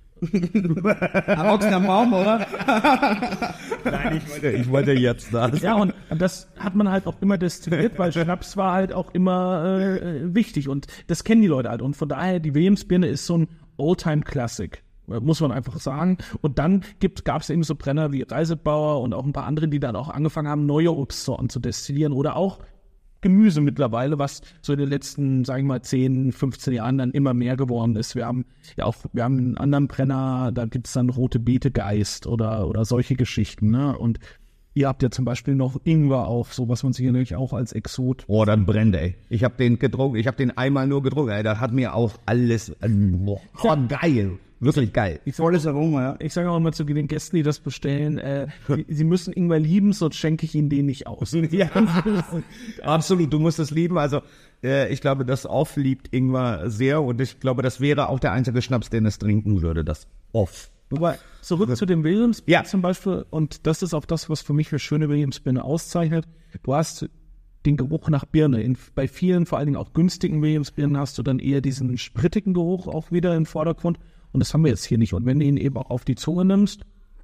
Ochs am Baum, oder? Nein, ich wollte, ich wollte jetzt das. Ja, und das hat man halt auch immer destilliert, weil Schnaps war halt auch immer äh, wichtig und das kennen die Leute halt. Und von daher, die Williams-Birne ist so ein Oldtime-Classic, muss man einfach sagen. Und dann gab es eben so Brenner wie Reisetbauer und auch ein paar andere, die dann auch angefangen haben, neue Obstsorten zu destillieren oder auch Gemüse mittlerweile, was so in den letzten, sagen wir mal, zehn, fünfzehn Jahren dann immer mehr geworden ist. Wir haben ja auch, wir haben einen anderen Brenner, da gibt's dann rote Beete Geist oder, oder solche Geschichten, ne? Und ihr habt ja zum Beispiel noch Ingwer auch, so was man sicherlich auch als Exot. Oh, dann brennt, ey. Ich habe den getrunken, ich habe den einmal nur getrunken, ey. Das hat mir auch alles, äh, boah, geil. Wirklich geil. Volles Aroma, ja. Ich sage auch immer zu den Gästen, die das bestellen, äh, sie, sie müssen Ingwer lieben, sonst schenke ich ihnen den nicht aus. Ja, absolut, du musst es lieben. Also äh, ich glaube, das Off liebt Ingwer sehr und ich glaube, das wäre auch der einzige Schnaps, den es trinken würde, das Off. Wobei, zurück zu dem Williams Ja. zum Beispiel, und das ist auch das, was für mich für schöne Williams-Birne auszeichnet. Du hast den Geruch nach Birne. In, bei vielen, vor allen Dingen auch günstigen Williams-Birnen, hast du dann eher diesen sprittigen Geruch auch wieder im Vordergrund. Und das haben wir jetzt hier nicht. Und wenn du ihn eben auch auf die Zunge nimmst,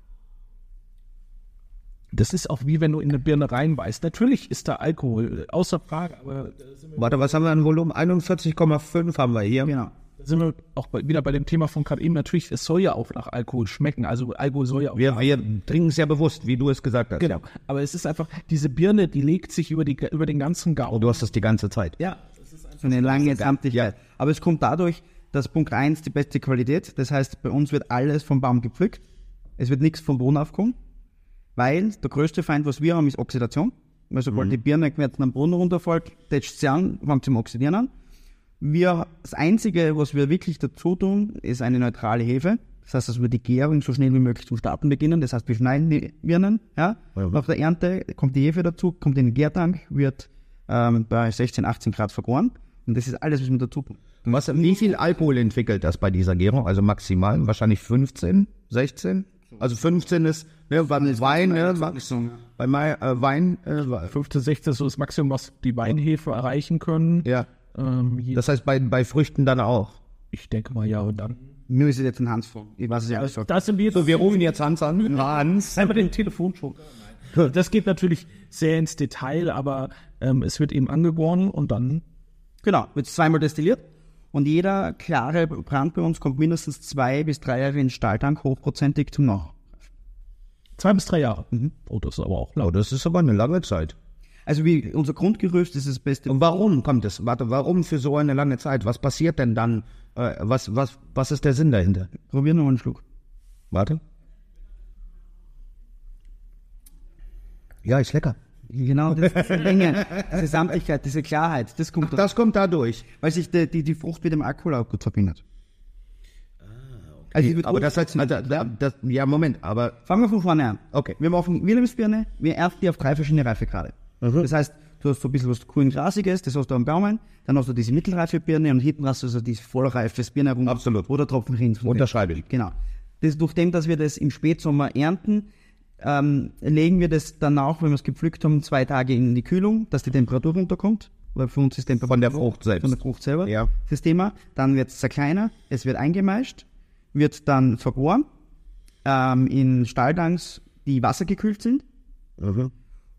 das ist auch wie wenn du in eine Birne reinbeißt. Natürlich ist da Alkohol, außer Frage, aber da sind wir, Warte, was haben wir an Volumen? einundvierzig Komma fünf haben wir hier. Genau. da sind wir auch bei, wieder bei dem Thema von gerade eben. Natürlich, es soll ja auch nach Alkohol schmecken. Also Alkohol soll ja auch Wir, wir trinken es ja bewusst, wie du es gesagt hast. Genau, aber es ist einfach, diese Birne, die legt sich über, die, über den ganzen Gaumen. Und du hast es die ganze Zeit. Ja, So eine lange Samtigkeit. Aber es kommt dadurch, dass Punkt eins die beste Qualität, das heißt, bei uns wird alles vom Baum gepflückt. Es wird nichts vom Boden aufkommen, weil der größte Feind, was wir haben, ist Oxidation. Weil sobald Mhm. die Birne jetzt am Boden runterfällt, tätscht sie an, fängt zum Oxidieren an. Wir, das Einzige, was wir wirklich dazu tun, ist eine neutrale Hefe. Das heißt, dass wir die Gärung so schnell wie möglich zum Starten beginnen. Das heißt, wir schneiden die Birnen. Ja? Ja. Nach der Ernte kommt die Hefe dazu, kommt in den Gärtank, wird ähm, bei sechzehn, achtzehn Grad vergoren. Und das ist alles, was wir dazu tun. Was, wie viel Alkohol entwickelt das bei dieser Gärung? Also maximal wahrscheinlich fünfzehn, sechzehn? Also fünfzehn ist, ne, beim Wein, ne, bei mein, äh, Wein, äh, fünfzehn, sechzehn ist so das Maximum, was die Weinhefe erreichen können. ja. Ähm, je, Das heißt bei, bei Früchten dann auch. ich denke mal, ja, und dann. Mir ist jetzt ein Hans vor. Ich weiß es ja nicht. Da sind wir jetzt. So, wir rufen jetzt Hans an. Hans. Einmal den Telefonschmuck. Das geht natürlich sehr ins Detail, aber ähm, es wird eben angegoren und dann. Genau, wird zweimal destilliert. Und jeder klare Brand bei uns kommt mindestens zwei bis drei Jahre in den Stahltank, hochprozentig zum Nach. Zwei bis drei Jahre. Mhm. Oh, das ist aber auch Oh, lang. das ist aber eine lange Zeit. Also wie unser Grundgerüst ist das Beste. Und warum kommt es? Warte, warum für so eine lange Zeit? Was passiert denn dann? Äh, was, was, was ist der Sinn dahinter? Probieren wir mal einen Schluck. Warte. Ja, ist lecker. Genau, das ist diese Länge, diese Samtlichkeit, diese Klarheit, das kommt, Das kommt dadurch. weil sich die, die, die Frucht mit dem Alkohol auch gut verbindet. Also ich würd Aber das ursächlich- heißt, also, da- das, ja, Moment, aber Fangen wir von vorne an. okay. Wir machen Wilhelmsbirne, wir ernten die auf drei verschiedene Reifegrade. Das heißt, du hast so ein bisschen was grün-grasiges, das hast du am Baum, dann hast du diese mittelreife Birne und hinten hast du so diese vollreife Birne herum. Absolut. Oder Tropfen Rins. Unterschreibe ich. Genau. Das, durch dem, dass wir das im Spätsommer ernten, ähm, legen wir das dann auch, wenn wir es gepflückt haben, zwei Tage in die Kühlung, dass die Temperatur runterkommt. Weil für uns ist Temperatur Von der Frucht selbst. Von der Frucht selber. Ja. Das Thema. Dann wird es zerkleinert, es wird eingemeischt, wird dann vergoren ähm, in Stahltanks, die wassergekühlt sind. Mhm.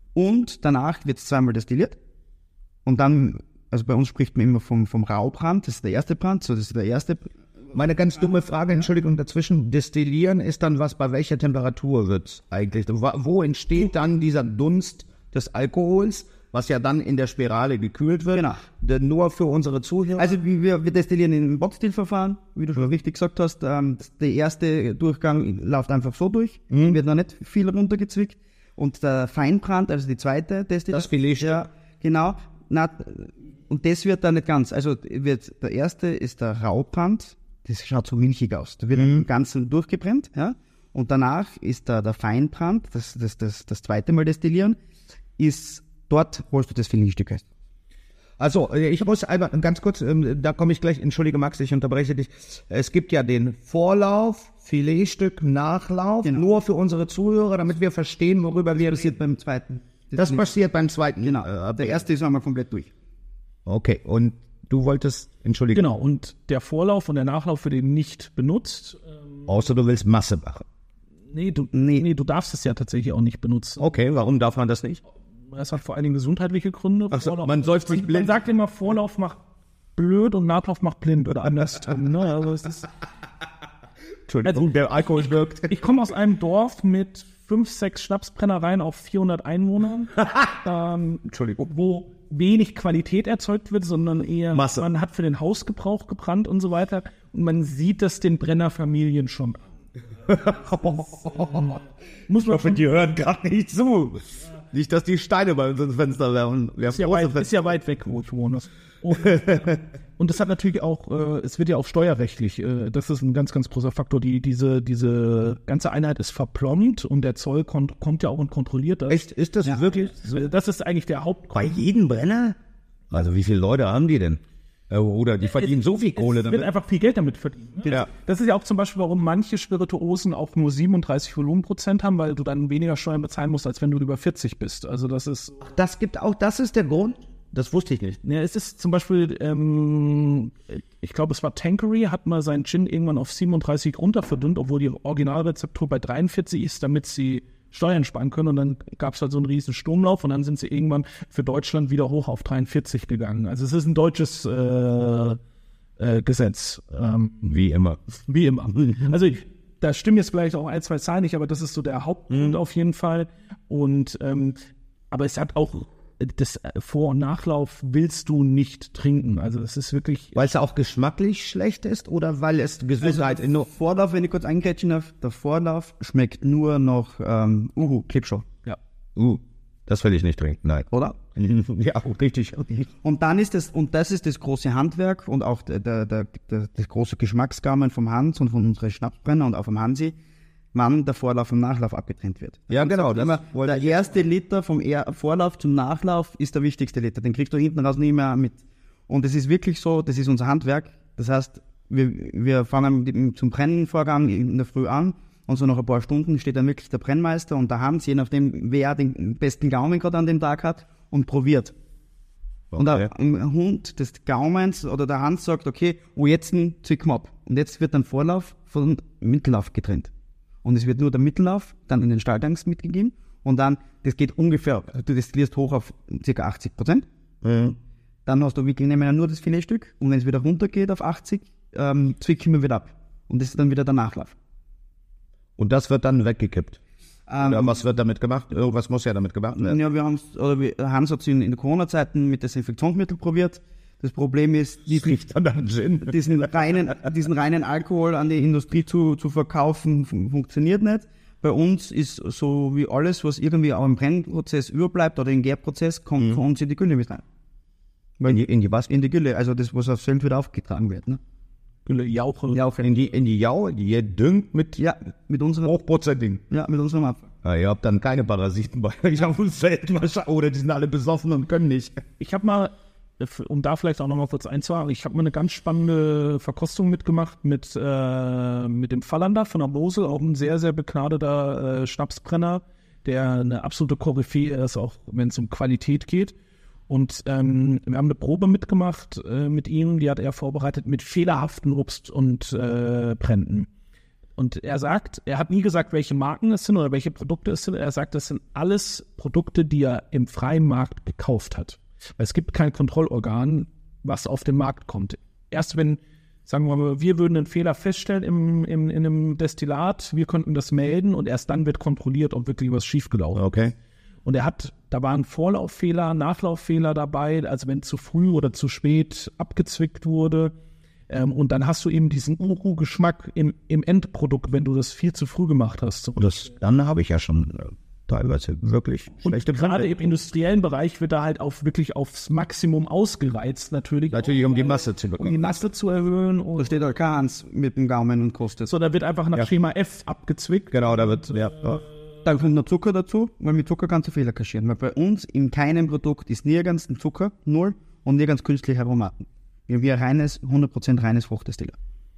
Und danach wird es zweimal destilliert. Und dann, also bei uns spricht man immer vom, vom Raubrand, das ist der erste Brand, so das ist der erste. Meine ganz dumme Frage, Entschuldigung, dazwischen. Destillieren ist dann was, bei welcher Temperatur wird's eigentlich? Wo wo entsteht dann dieser Dunst des Alkohols, was ja dann in der Spirale gekühlt wird? Genau. Denn nur für unsere Zuhörer. Also wir, wir destillieren im Botstill-Verfahren, wie du schon richtig gesagt hast. Ähm, der erste Durchgang läuft einfach so durch, wird noch nicht viel runtergezwickt. Und der Feinbrand, also die zweite Destillation. Das Filetstück. Ja, genau. Na, und das wird dann nicht ganz. Also wird der erste ist der Raubrand, das schaut so milchig aus. Da wird im Ganzen durchgebrennt, ja. Und danach ist da der Feinbrand, das, das, das, das zweite Mal destillieren, ist dort holst du das Filetstück raus. Also, äh, ich muss einmal ganz kurz, ähm, da komme ich gleich, entschuldige Max, ich unterbreche dich. Es gibt ja den Vorlauf, Filetstück, Nachlauf, Genau. nur für unsere Zuhörer, damit wir verstehen, worüber wir Das passiert beim zweiten. Das passiert beim zweiten. Genau. Äh, Der erste ist einmal komplett durch. Okay, und du wolltest, entschuldige, Genau, und der Vorlauf und der Nachlauf wird eben nicht benutzt. Ähm, außer du willst Masse machen. nee, du, Nee. nee. du darfst es ja tatsächlich auch nicht benutzen. Okay, warum darf man das nicht? Das hat vor allen Dingen gesundheitliche Gründe. Ach so, Vorlauf- man säuft sich man, blind. man sagt immer, Vorlauf macht blöd und Nachlauf macht blind oder andersrum. Ne? Also es ist, Entschuldigung, der Alkohol wirkt. ich komme aus einem Dorf mit fünf, sechs Schnapsbrennereien auf vierhundert Einwohnern, ähm, Entschuldigung. wo wenig Qualität erzeugt wird, sondern eher, Masse. man hat für den Hausgebrauch gebrannt und so weiter. Und man sieht das den Brennerfamilien schon an. Muss man schon, Die hören gar nicht zu. Nicht, dass die Steine bei uns ins Fenster werfen. Wir ist, ja haben große weit, ist Fenster. ja weit weg, wo ich wohne. Und, und das hat natürlich auch, äh, es wird ja auch steuerrechtlich, äh, das ist ein ganz, ganz großer Faktor. Die, diese, diese ganze Einheit ist verplombt und der Zoll kon- kommt ja auch und kontrolliert das. Echt, ist das wirklich Das ist eigentlich der Haupt. bei jedem Brenner? Also wie viele Leute haben die denn? Äh, Oder die verdienen so viel Kohle Es wird damit. einfach viel Geld damit verdient. Ne? Ja. Das ist ja auch zum Beispiel, warum manche Spirituosen auch nur siebenunddreißig Volumenprozent haben, weil du dann weniger Steuern bezahlen musst, als wenn du über vierzig bist. Also das ist, Das gibt auch, das ist der Grund? Das wusste ich nicht. ja, es ist zum Beispiel, ähm, ich glaube, es war Tanqueray, hat mal seinen Gin irgendwann auf siebenunddreißig runter verdünnt, obwohl die Originalrezeptur bei dreiundvierzig ist, damit sie Steuern sparen können. Und dann gab es halt so einen riesen Sturmlauf und dann sind sie irgendwann für Deutschland wieder hoch auf dreiundvierzig gegangen. Also es ist ein deutsches äh, äh, Gesetz. Ähm, Wie immer. Wie immer. Also ich, da stimmen jetzt vielleicht auch ein, zwei Zahlen nicht, aber das ist so der Hauptgrund auf jeden Fall. Und ähm, aber es hat auch das Vor- und Nachlauf willst du nicht trinken. Also es ist wirklich. Weil es auch geschmacklich schlecht ist oder weil es Gesundheit in nur. Vorlauf, wenn ich kurz eingrätschen darf, der Vorlauf schmeckt nur noch ähm, Uhu, Clipshow. Ja. Uh. Das will ich nicht trinken, nein. oder? Ja, richtig. Und dann ist das, und das ist das große Handwerk und auch der, der, der, der, das große Geschmacksgaumen vom Hans und von unseren Schnapsbrenner und auch vom Hansi, wann der Vorlauf vom Nachlauf abgetrennt wird. Ja, genau. Das Immer, der erste Liter vom er Vorlauf zum Nachlauf ist der wichtigste Liter. Den kriegst du hinten raus nie mehr mit. Und es ist wirklich so, das ist unser Handwerk. Das heißt, wir, wir fangen mit, zum Brennvorgang in der Früh an und so nach ein paar Stunden steht dann wirklich der Brennmeister und der Hans, je nachdem, wer den besten Gaumen gerade an dem Tag hat, und probiert. Okay. Und der Hund des Gaumens oder der Hans sagt, okay, oh, jetzt zwicken wir ab. Und jetzt wird dann Vorlauf von Mittellauf getrennt. Und es wird nur der Mittellauf dann in den Stalltanks mitgegeben und dann, das geht ungefähr, du destillierst hoch auf ca. achtzig Prozent. Mhm. Dann hast du wirklich, nehmen wir nur das Filetstück und wenn es wieder runtergeht auf achtzig, ähm, zwicken wir wieder ab. Und das ist dann wieder der Nachlauf. Und das wird dann weggekippt. Ähm, Oder was wird damit gemacht? Irgendwas muss ja damit gemacht werden. Ja, wir haben oder wir, Hans hat es in, in der Corona-Zeiten mit Desinfektionsmittel probiert. Das Problem ist, diesen, Riecht dann an Gin. diesen, reinen, diesen reinen Alkohol an die Industrie zu, zu verkaufen, fun- funktioniert nicht. Bei uns ist so wie alles, was irgendwie auch im Brennprozess überbleibt oder im Gärprozess, kommt Mhm. von uns in die Gülle mit rein. In die, in die was? In die Gülle, also das, was aufs Feld wieder aufgetragen wird. Ne? Gülle, Jauche. Ja, auch In die, in die Jau, die ihr düngt mit ja, mit unserem, hochprozentigen. ja, mit unserem Abfall. Ja, ihr habt dann keine Parasiten bei euch auf dem Feld. Oder die sind alle besoffen und können nicht. Ich habe mal, um da vielleicht auch noch mal kurz einzuhaken, ich habe mal eine ganz spannende Verkostung mitgemacht mit, äh, mit dem Fallander von der Mosel, auch ein sehr, sehr begnadeter äh, Schnapsbrenner, der eine absolute Koryphäe ist, auch wenn es um Qualität geht. Und ähm, wir haben eine Probe mitgemacht äh, mit ihm, die hat er vorbereitet mit fehlerhaften Obst- und äh, Bränden. Und er sagt, er hat nie gesagt, welche Marken es sind oder welche Produkte es sind. Er sagt, das sind alles Produkte, die er im freien Markt gekauft hat. Weil es gibt kein Kontrollorgan, was auf den Markt kommt. Erst wenn, sagen wir mal, wir würden einen Fehler feststellen im, im, in einem Destillat, wir könnten das melden und erst dann wird kontrolliert, ob wirklich was schiefgelaufen ist. Okay. Und er hat, da waren Vorlauffehler, Nachlauffehler dabei, also wenn zu früh oder zu spät abgezwickt wurde. Ähm, und dann hast du eben diesen Uru-Geschmack im, im Endprodukt, wenn du das viel zu früh gemacht hast. Und das, dann habe ich ja schon äh, teilweise wirklich Und schlechte gerade Brände. im industriellen Bereich wird da halt auf wirklich aufs Maximum ausgereizt, natürlich. Natürlich, um die Masse zu um die bekommen. Masse zu erhöhen. Da Und steht halt kein Hans mit dem Gaumen und kostet. so, da wird einfach nach Ja. Schema F abgezwickt. Genau, da wird, ja. ja. Dann kommt noch Zucker dazu, weil mit Zucker kannst du Fehler kaschieren. Weil bei uns in keinem Produkt ist nirgends ein Zucker, null, und nirgends künstliche Aromaten. Wir haben hier reines, hundert Prozent reines Fruchtdestillat.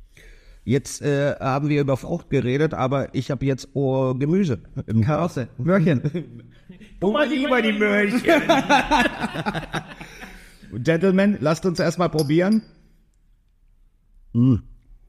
Jetzt äh, haben wir über Frucht geredet, aber ich habe jetzt oh, Gemüse. Im Karosse, Möhrchen. Oh, mal lieber die Möhrchen. Gentlemen, lasst uns erstmal probieren. Mm.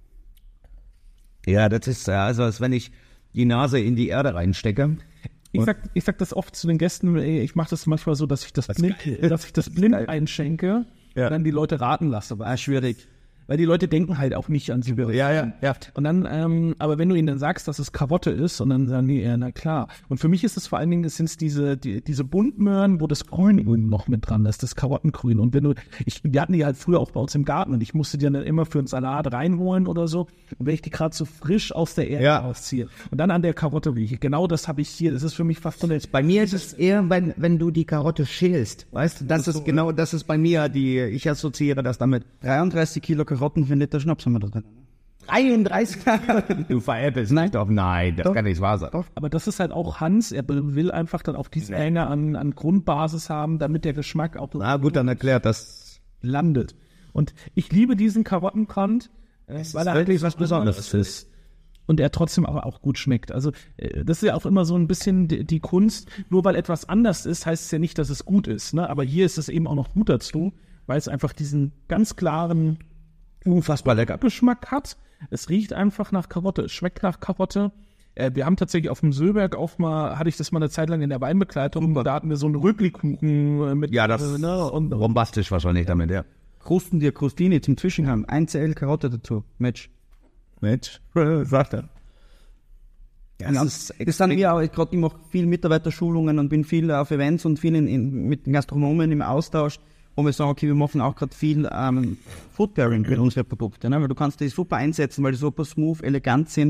Ja, das ist ja, also als wenn ich die Nase in die Erde reinstecke. Ich sag, ich sag das oft zu den Gästen, ey, ich mache das manchmal so, dass ich das, blind, dass ich das blind einschenke Ja. und dann die Leute raten lasse. Aber ah, schwierig. Weil die Leute denken halt auch nicht an Sibirien. Ja, ja, ja. Und dann, ähm, aber wenn du ihnen dann sagst, dass es Karotte ist, und dann sagen die, ja, na klar. Und für mich ist es vor allen Dingen, sind es diese, die, diese Buntmöhren, wo das Grün noch mit dran ist, das Karottengrün. Und wenn du, ich, die hatten die halt früher auch bei uns im Garten und ich musste die dann immer für einen Salat reinholen oder so. Und wenn ich die gerade so frisch aus der Erde Ja. rausziehe und dann an der Karotte rieche, genau das habe ich hier. Das ist für mich fast so eine, Bei mir ist es eher, wenn, wenn du die Karotte schälst, weißt du, das ist genau, das ist bei mir die, ich assoziiere das damit. dreiunddreißig Kilo Karotten für einen Liter Schnaps haben wir da drin. dreiunddreißig Du veräppelst nicht doch, nein, das Doch. kann nicht wahr sein. Doch. aber das ist halt auch Hans, er will einfach dann auf diese Menge an, an Grundbasis haben, damit der Geschmack auch Na gut, dann erklärt das. landet. Und ich liebe diesen Karottenbrand, äh, weil er Wirklich was Besonderes ist. und er trotzdem aber auch gut schmeckt. Also äh, das ist ja auch immer so ein bisschen die, die Kunst. Nur weil etwas anders ist, heißt es ja nicht, dass es gut ist. Ne? Aber hier ist es eben auch noch gut dazu, weil es einfach diesen ganz klaren Unfassbar lecker. Geschmack hat. Es riecht einfach nach Karotte, es schmeckt nach Karotte. Äh, wir haben tatsächlich auf dem Söberg auch mal, hatte ich das mal eine Zeit lang in der Weinbegleitung, da hatten wir so einen Röpli-Kuchen äh, mit. Ja, das äh, ne? und, bombastisch wahrscheinlich damit, ja. Krusten dir Crostini zum Zwischenhaben. ein C L Karotte dazu. Match. Mensch, sagt er. Ja, Das, das sind wir auch, gerade ich mache viel Mitarbeiterschulungen und bin viel auf Events und viel in, in, mit Gastronomen im Austausch, wo wir sagen, okay, wir machen auch gerade viel ähm, Food Pairing mit unseren Produkten, ne? Weil du kannst die super einsetzen, weil die super smooth, elegant sind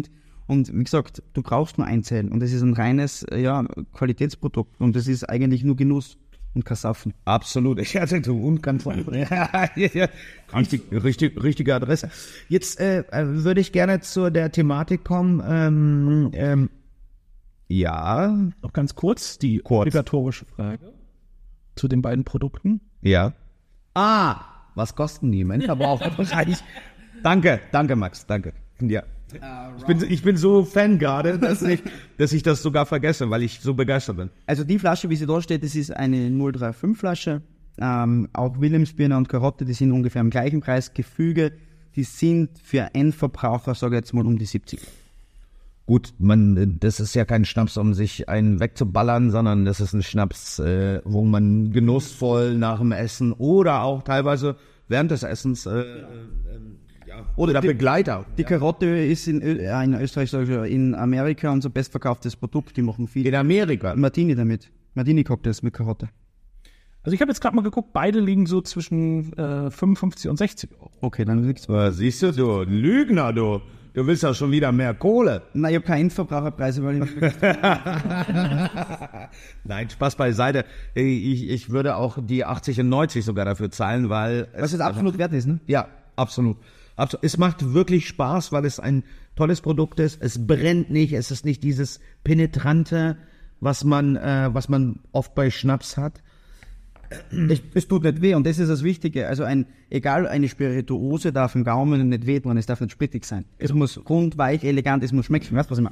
Und wie gesagt, du brauchst nur einzählen und das ist ein reines ja, Qualitätsprodukt und das ist eigentlich nur Genuss und kein Saufen. Absolut. Ich hatte so unkannt von. Richtig, richtig, richtige Adresse. Jetzt äh, würde ich gerne zu der Thematik kommen. Ähm, ähm, ja. Noch ganz kurz die Kurz. obligatorische Frage zu den beiden Produkten. Ja. Ah, was kosten die? Mensch, aber auch wahrscheinlich. Danke, danke, Max, danke. Ja. Ich bin, ich bin so Fan gerade, dass ich, dass ich das sogar vergesse, weil ich so begeistert bin. Also die Flasche, wie sie da steht, das ist eine null drei fünf Flasche. Ähm, auch Wilhelmsbirne und Karotte, die sind ungefähr im gleichen Preis. Gefüge, die sind für Endverbraucher, sage ich jetzt mal, um die siebzig. Gut, man, das ist ja kein Schnaps, um sich einen wegzuballern, sondern das ist ein Schnaps, äh, wo man genussvoll nach dem Essen oder auch teilweise während des Essens äh, äh, ja, oder der Begleiter. Die Karotte ist in, Ö äh, in Österreich, sag ich, in Amerika unser bestverkauftes Produkt. Die machen viel. In Amerika. Martini damit. Martini-Cocktails mit Karotte. Also ich habe jetzt gerade mal geguckt, beide liegen so zwischen äh, fünfundfünfzig und sechzig Euro. Okay, dann liegt's. Was siehst du, du Lügner, du. Du willst ja schon wieder mehr Kohle. Nein, ich habe keine Endverbraucherpreise, weil ich Nein, Spaß beiseite. Ich, ich würde auch die achtzig und neunzig sogar dafür zahlen, weil... was es absolut wert ist, ne? Ja, absolut. Absolut. Es macht wirklich Spaß, weil es ein tolles Produkt ist. Es brennt nicht. Es ist nicht dieses Penetrante, was man, äh, was man oft bei Schnaps hat. Es, es tut nicht weh und das ist das Wichtige. Also ein, egal, eine Spirituose darf im Gaumen nicht weh tun, es darf nicht splittig sein. Es muss rund, weich, elegant, es muss schmecken. Weißt du, was ich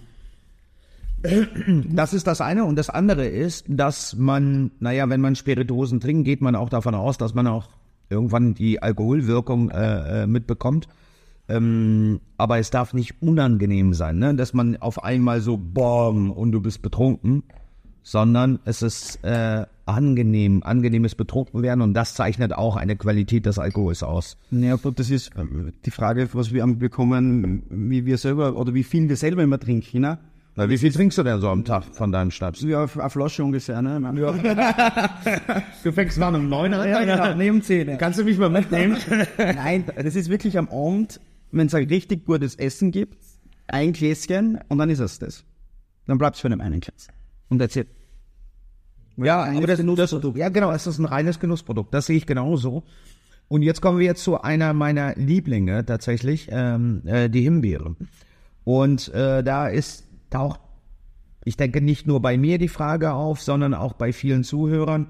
meine? Das ist das eine. Und das andere ist, dass man, naja, wenn man Spirituosen trinkt, geht man auch davon aus, dass man auch irgendwann die Alkoholwirkung äh, mitbekommt. Ähm, aber es darf nicht unangenehm sein, ne? Dass man auf einmal so, boom, und du bist betrunken, sondern es ist äh, angenehm, angenehmes Betrunkenwerden und das zeichnet auch eine Qualität des Alkohols aus. Ja, gut, das ist ähm, die Frage, was wir bekommen, wie wir selber oder wie viel wir selber immer trinken, ne? Na, wie viel trinkst du denn so am Tag von deinem Schnaps? Ja, eine Flasche ungefähr, ne? Ja. Du fängst mal um neun an? Ja, genau, neben zehn. Kannst du mich mal mitnehmen? Nein, das ist wirklich am Abend, wenn es ein richtig gutes Essen gibt, ein Gläschen und dann ist es das. Dann bleibst du für einem einen Glas. Und that's it. Ja, aber das, das, ja, genau, es ist ein reines Genussprodukt. Das sehe ich genauso. Und jetzt kommen wir jetzt zu einer meiner Lieblinge tatsächlich, ähm, äh, die Himbeere. Und äh, da ist taucht, ich denke, nicht nur bei mir die Frage auf, sondern auch bei vielen Zuhörern.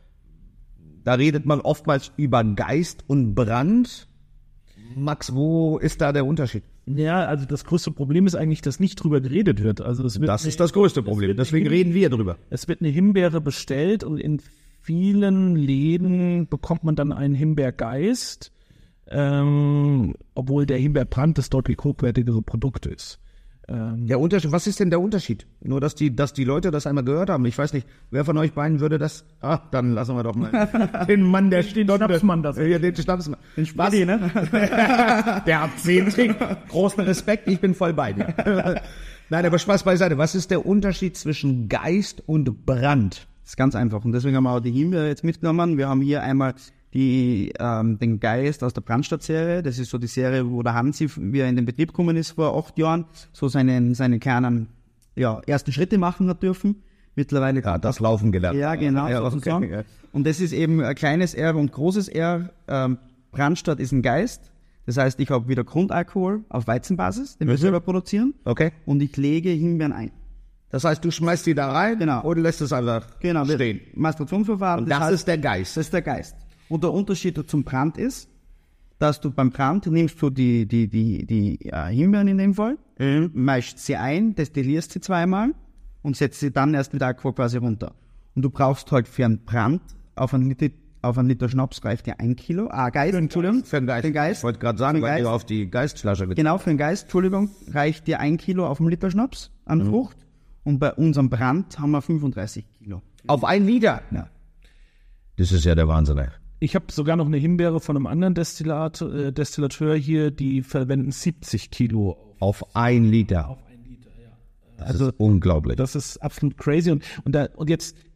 Da redet man oftmals über Geist und Brand. Max, wo ist da der Unterschied? Ja, also das größte Problem ist eigentlich, dass nicht drüber geredet wird. Also es wird Das ist das größte Problem, deswegen reden wir drüber. Es wird eine Himbeere bestellt und in vielen Läden bekommt man dann einen Himbeergeist, ähm, obwohl der Himbeerbrand das deutlich hochwertigere Produkt ist. Ähm, Der Unterschied, was ist denn der Unterschied? Nur, dass die, dass die Leute das einmal gehört haben. Ich weiß nicht, wer von euch beiden würde das, ah, dann lassen wir doch mal den Mann, der steht dort. Schnapsmann das. Ja, den Schnapsmann. Den Spadi, ne? Der ab zehn trinkt. Großen Respekt, ich bin voll bei dir. Nein, aber Spaß beiseite. Was ist der Unterschied zwischen Geist und Brand? Das ist ganz einfach. Und deswegen haben wir auch die Himbeere jetzt mitgenommen. Wir haben hier einmal die, ähm, den Geist aus der Brandstadt-Serie. Das ist so die Serie, wo der Hansi, wie er in den Betrieb gekommen ist vor acht Jahren, so seine, seine kleinen, ja, ersten Schritte machen hat dürfen. Mittlerweile. Ja, das Laufen gelernt. Ja, genau. Ja, sozusagen. okay. Und das ist eben ein kleines R und großes R. Ähm, Brandstadt ist ein Geist. Das heißt, ich habe wieder Grundalkohol auf Weizenbasis, den wir Mhm. selber produzieren. Okay. Und ich lege Himbeeren ein. Das heißt, du schmeißt die da rein Genau. und lässt es einfach Genau, wir- stehen. Mastrationsverfahren. Und das heißt, ist der Geist. Das ist der Geist. Und der Unterschied zum Brand ist, dass du beim Brand nimmst du die, die, die, die äh, Himbeeren in dem Fall, Mhm. mischst sie ein, destillierst sie zweimal und setzt sie dann erst mit Alkohol quasi runter. Und du brauchst halt für einen Brand auf einen Liter, auf einen Liter Schnaps reicht dir ein Kilo, ah, Geist, Entschuldigung, Für den Geist. Den Geist. Ich wollte gerade sagen, Den weil Geist. ihr auf die Geistflasche gezogen. Genau, für den Geist, Entschuldigung, reicht dir ein Kilo auf einen Liter Schnaps an Mhm. Frucht. Und bei unserem Brand haben wir fünfunddreißig Kilo. Auf ein Liter? Ja. Das ist ja der Wahnsinn, ey. Ich habe sogar noch eine Himbeere von einem anderen Destillat, äh, Destillateur hier, die verwenden siebzig Kilo. Auf ein Liter. Auf ein Liter, ja. Das ist unglaublich. Das ist absolut crazy. Und, und, da, und jetzt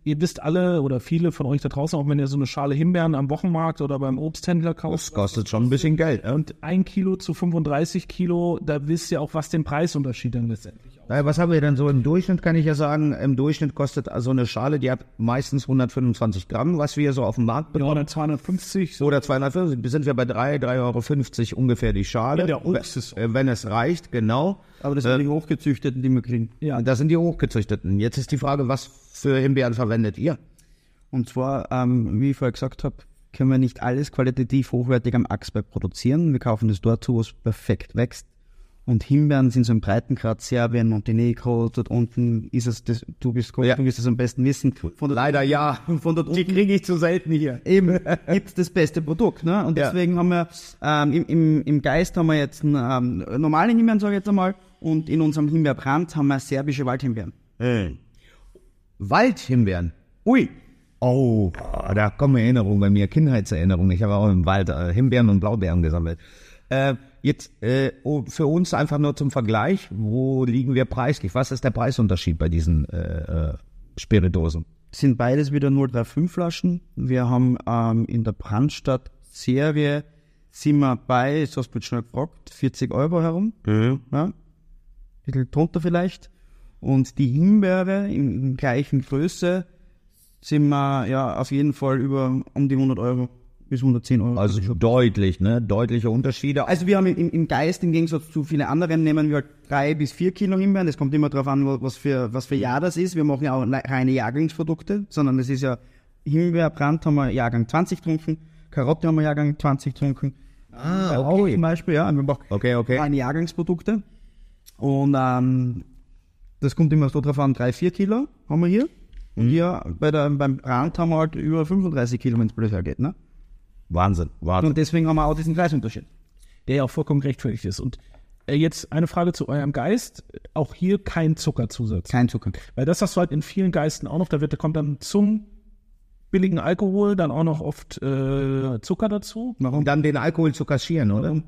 ihr wisst alle oder viele von euch da draußen, auch wenn ihr so eine Schale Himbeeren am Wochenmarkt oder beim Obsthändler kauft. Das kostet schon ein bisschen Geld. Ne? Und ein Kilo zu fünfunddreißig Kilo, da wisst ihr auch, was den Preisunterschied dann letztendlich auch. Naja, was haben wir denn so im Durchschnitt, kann ich ja sagen. Im Durchschnitt kostet also eine Schale, die hat meistens hundertfünfundzwanzig Gramm, was wir so auf dem Markt Ja, bekommen. oder zweihundertfünfzig. So. Oder zweihundertfünfzig, sind wir bei drei, drei Euro fünfzig ungefähr die Schale. Ja, der Obst ist so. Äh, Wenn es reicht, genau. Aber das sind die hochgezüchteten, die wir kriegen. Ja. Das sind die hochgezüchteten. Jetzt ist die Frage, was für Himbeeren verwendet ihr? Und zwar, ähm, wie ich vorher gesagt habe, können wir nicht alles qualitativ hochwertig am Achsberg produzieren. Wir kaufen das dort zu, wo es perfekt wächst. Und Himbeeren sind so im Breitengrad Serbien, Montenegro, dort unten ist es, das, du bist Koch, Ja. du wirst es am besten wissen. Von dort, Leider ja. von dort Die unten kriege ich zu selten hier. eben gibt's das beste Produkt. Ne? Und Ja. deswegen haben wir ähm, im, im, im Geist haben wir jetzt einen ähm, normalen Himbeeren, sage ich jetzt einmal, und in unserem Himbeerbrand haben wir serbische Waldhimbeeren. Hm. Waldhimbeeren. Ui. Oh, da kommen Erinnerungen bei mir, Kindheitserinnerungen. Ich habe auch im Wald äh, Himbeeren und Blaubeeren gesammelt. Äh, jetzt äh, oh, für uns einfach nur zum Vergleich, wo liegen wir preislich? Was ist der Preisunterschied bei diesen äh, äh, Spiritosen? Sind beides wieder null Komma fünf Flaschen. Wir haben ähm, in der Brandstadt-Serie sind wir bei, so hast du schnell gefragt, vierzig Euro herum. Mhm. Ja, ein bisschen drunter vielleicht. Und die Himbeere in, in gleichen Größe sind wir ja auf jeden Fall über um die hundert Euro bis hundertzehn Euro. Also deutlich, ne? Deutliche Unterschiede. Also wir haben im, im Geist im Gegensatz zu vielen anderen nehmen wir halt drei bis vier Kilo Himbeeren. Das kommt immer darauf an, was für, was für Jahr das ist. Wir machen ja auch reine Jahrgangsprodukte, sondern das ist ja Himbeerbrand haben wir Jahrgang zwanzig getrunken, Karotte haben wir Jahrgang zwanzig getrunken. Ah, Auch okay. zum Beispiel, ja. Wir machen Okay, okay. reine Jahrgangsprodukte. Und ähm, das kommt immer so drauf an, drei, vier Kilo haben wir hier. Und hier bei der, beim Brand haben wir halt über fünfunddreißig Kilo, wenn es blöd hergeht. Ne? Wahnsinn, Wahnsinn. Und deswegen haben wir auch diesen Preisunterschied. Der ja auch vollkommen gerechtfertigt ist. Und äh, jetzt eine Frage zu eurem Geist. Auch hier kein Zuckerzusatz. Kein Zucker. Weil das hast du halt in vielen Geisten auch noch. Da wird, da kommt dann zum billigen Alkohol dann auch noch oft äh, Zucker dazu. Um dann den Alkohol zu kaschieren, oder?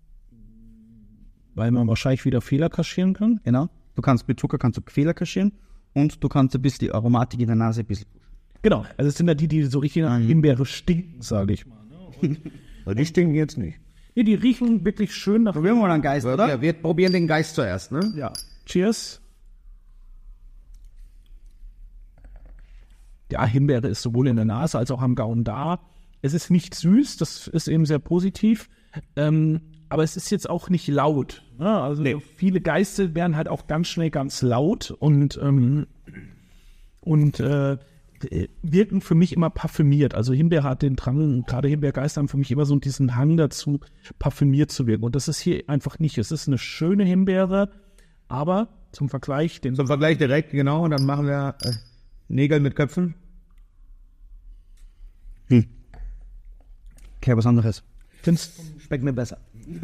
Weil man wahrscheinlich wieder Fehler kaschieren kann. Genau. Du kannst mit Zucker kannst du Fehler kaschieren und du kannst ein bisschen die Aromatik in der Nase ein bisschen pushen. Genau. Also es sind ja die, die so richtig nach Himbeere stinken, sage ich mal. Ne? Und Die stinken jetzt nicht. nee, die riechen wirklich schön nach. Probieren wir mal einen Geist, oder? Ja, wir probieren den Geist zuerst, ne? Ja. Cheers. Ja, Himbeere ist sowohl in der Nase als auch am Gaumen da. Es ist nicht süß, das ist eben sehr positiv. Ähm, aber es ist jetzt auch nicht laut. Ne? Also viele Geiste werden halt auch ganz schnell ganz laut und, ähm, und äh, wirken für mich immer parfümiert. Also Himbeere hat den Drang, gerade Himbeergeister haben für mich immer so diesen Hang dazu, parfümiert zu wirken. Und das ist hier einfach nicht. Es ist eine schöne Himbeere, aber zum Vergleich, den Zum Vergleich direkt, genau, und dann machen wir äh, Nägel mit Köpfen. Okay, was anderes. findest Schmeckt mir besser.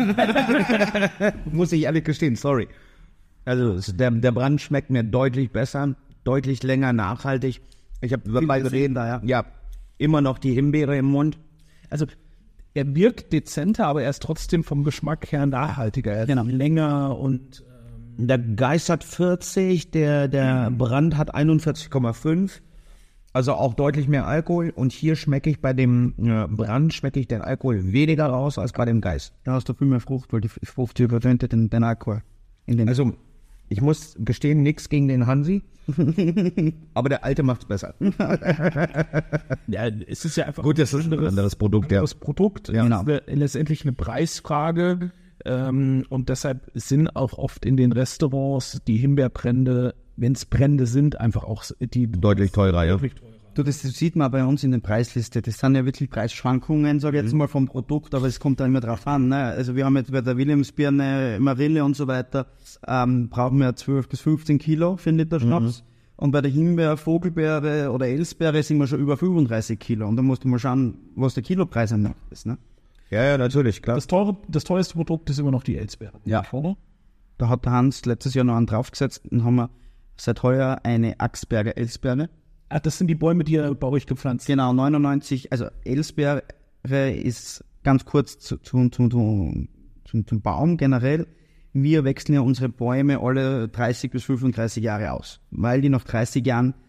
Muss ich ehrlich gestehen, sorry. Also es- der, der Brand schmeckt mir deutlich besser, deutlich länger nachhaltig. Ich habe bei Reden da, ja. ja immer noch die Himbeere im Mund. Also er wirkt dezenter, aber er ist trotzdem vom Geschmack her nachhaltiger. Er ist Genau. länger und Der Geist hat vierzig, der, der Brand hat einundvierzig Komma fünf. Also auch deutlich mehr Alkohol. Und hier schmecke ich bei dem äh, Brand, schmecke ich den Alkohol weniger raus als bei dem Geist. Da hast du viel mehr Frucht, weil die Frucht die übertönt den, den Alkohol. In den Also ich muss gestehen, nichts gegen den Hansi. Aber der Alte macht's besser. ja, es ist ja einfach Gut, das ist ein anderes Produkt, ja. das Produkt. Ja. Ja, genau. Letztendlich eine Preisfrage. Ähm, und deshalb sind auch oft in den Restaurants die Himbeerbrände, wenn es Brände sind, einfach auch die Deutlich teurer, ja. Du, das sieht man bei uns in der Preisliste. Das sind ja wirklich Preisschwankungen, sage ich jetzt mal, vom Produkt, aber es kommt da immer drauf an. Ne? Also wir haben jetzt bei der Williamsbirne, Marille und so weiter, ähm, brauchen wir zwölf bis fünfzehn Kilo für einen Liter Schnaps. Und bei der Himbeer, Vogelbeere oder Elsbeere sind wir schon über fünfunddreißig Kilo. Und da musst du mal schauen, was der Kilopreis am Markt ist. Ne? Ja, ja, natürlich, klar. Das, teure, das teuerste Produkt ist immer noch die Elsbeere. Ja. Da hat der Hans letztes Jahr noch einen draufgesetzt und haben wir seit heuer eine Axberger Elsbeere. Ah, das sind die Bäume, die ihr bei euch gepflanzt habt. Genau, neunundneunzig, also Elsbeere ist ganz kurz zu, zu, zu, zu, zum, zum Baum generell. Wir wechseln ja unsere Bäume alle dreißig bis fünfunddreißig Jahre aus, weil die nach dreißig Jahren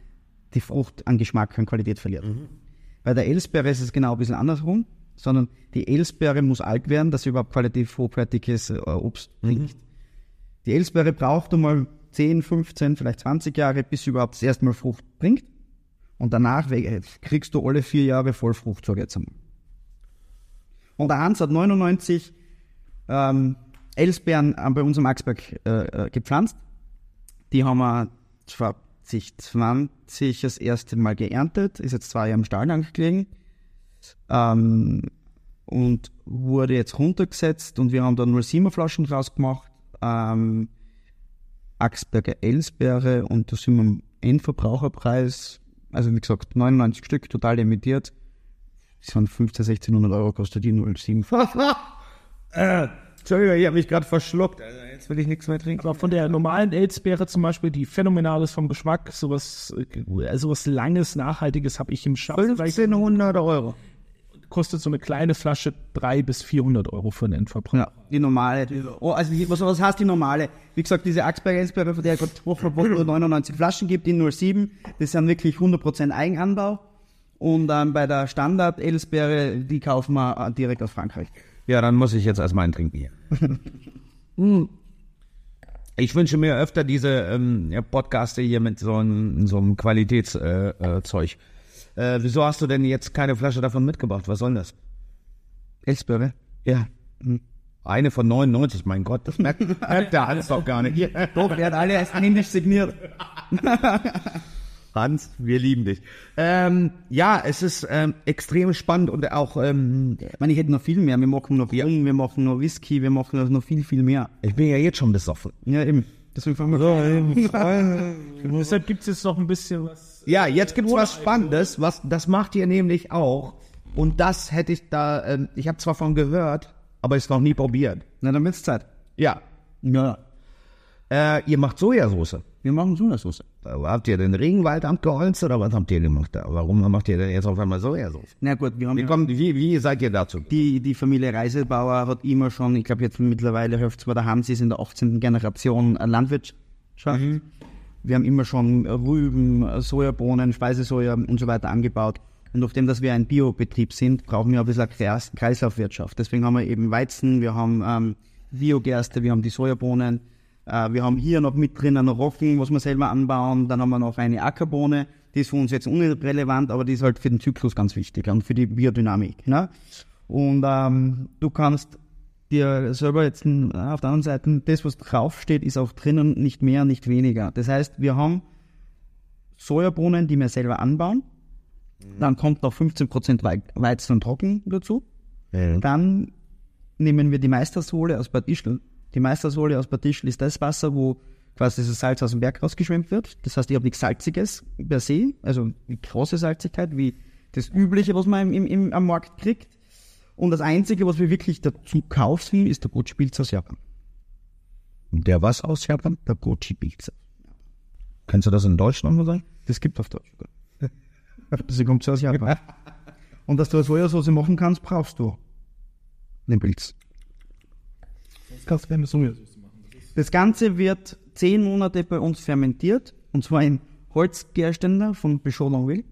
die Frucht an Geschmack, an Qualität verliert. Mhm. Bei der Ellsbeere ist es genau ein bisschen andersrum, sondern die Ellsbeere muss alt werden, dass sie überhaupt qualitativ hochwertiges äh, Obst bringt. Mhm. Die Ellsbeere braucht einmal zehn, fünfzehn, vielleicht zwanzig Jahre, bis sie überhaupt das erste Mal Frucht bringt. Und danach kriegst du alle vier Jahre Vollfrucht, sag ich jetzt einmal. Und der Hans hat neunundneunzig ähm, Ellsbeeren bei uns am Axberg äh, gepflanzt. Die haben wir zwanzig zwanzig das erste Mal geerntet, ist jetzt zwei Jahre im Stall gelegen ähm, und wurde jetzt runtergesetzt und wir haben da null Komma sieben Flaschen draus gemacht. Ähm, Axberger Ellsbeere und da sind wir am Endverbraucherpreis, also wie gesagt, neunundneunzig Stück, total limitiert. Das sind fünfzehnhundert, sechzehnhundert Euro kostet die null Komma sieben. äh, Entschuldigung, ich habe mich gerade verschluckt. Also jetzt will ich nichts mehr trinken. Aber von der normalen Ellsbeere zum Beispiel, die phänomenal ist vom Geschmack, sowas, äh, sowas Langes, Nachhaltiges habe ich im Shop. fünfzehnhundert Euro. Kostet so eine kleine Flasche dreihundert bis vierhundert Euro für den Endverbrauch. Ja, die normale. Oh, also die, was, was heißt die normale? Wie gesagt, diese Axberger Ellsbeere, von der gerade hochverboten nur neunundneunzig Flaschen gibt, die null Komma sieben, das sind wirklich hundert Prozent Eigenanbau. Und ähm, bei der Standard-Ellsbeere, die kaufen wir äh, direkt aus Frankreich. Ja, dann muss ich jetzt erstmal einen trinken hier. Ich wünsche mir öfter diese ähm, ja, Podcaste hier mit so einem, so einem Qualitätszeug. Äh, äh, wieso hast du denn jetzt keine Flasche davon mitgebracht? Was soll das? Ellsbeere? Ja. Hm. Eine von neunundneunzig, mein Gott, das merkt, merkt der Hans doch gar nicht. Doch, der hat alle erst händisch signiert. Hans, wir lieben dich. Ähm, ja, es ist ähm, extrem spannend und auch... Ähm, ich meine, ich hätte noch viel mehr. Wir machen noch Rum, wir machen noch Whisky, wir machen noch viel, viel mehr. Ich bin ja jetzt schon besoffen. Ja, eben. Deswegen fangen wir an. Deshalb gibt es jetzt noch ein bisschen was... Ja, jetzt gibt es was Spannendes. Was, das macht ihr nämlich auch. Und das hätte ich da... Ähm, ich habe zwar von gehört, aber es noch nie probiert. Na, dann wird's Zeit. Ja. Ja. Äh, ihr macht Sojasauce. Wir machen Sojasauce. Habt ihr den Regenwald abgeholzt oder was habt ihr gemacht da? Warum macht ihr denn jetzt auf einmal Sojasauce? Na gut, wir haben wie, kommt, wie, wie seid ihr dazu? Die, die Familie Reisebauer hat immer schon, ich glaube jetzt mittlerweile, zwar der Hans ist in der achtzehnten Generation Landwirtschaft. Mhm. Wir haben immer schon Rüben, Sojabohnen, Speisesoja und so weiter angebaut. Und nachdem, dass wir ein Biobetrieb sind, brauchen wir ein bisschen Kreislaufwirtschaft. Deswegen haben wir eben Weizen, wir haben ähm, Biogerste, wir haben die Sojabohnen. Wir haben hier noch mit drin einen Roggen, was wir selber anbauen. Dann haben wir noch eine Ackerbohne. Die ist für uns jetzt unrelevant, aber die ist halt für den Zyklus ganz wichtig und für die Biodynamik. Ne? Und ähm, du kannst dir selber jetzt auf der anderen Seite, das, was draufsteht, ist auch drinnen nicht mehr, nicht weniger. Das heißt, wir haben Sojabohnen, die wir selber anbauen. Dann kommt noch fünfzehn Prozent Weizen und Roggen dazu. Ja. Dann nehmen wir die Meistersohle aus Bad Ischl. Die Meistersohle aus Bad Ischl ist das Wasser, wo quasi das Salz aus dem Berg rausgeschwemmt wird. Das heißt, ich habe nichts Salziges per se, also eine große Salzigkeit, wie das Übliche, was man im, im, am Markt kriegt. Und das Einzige, was wir wirklich dazu kaufen, ist der Goji-Pilz aus Japan. Der was aus Japan? Der Goji-Pilz. Kannst du das in Deutsch nochmal sagen? Das gibt es auf Deutsch. Das kommt aus Japan. Und dass du eine Sojasauce machen kannst, brauchst du den Pilz. Kannst du eine Sojasauce machen. Das Ganze wird zehn Monate bei uns fermentiert, und zwar in Holzgärständer von Peugeot Longueville.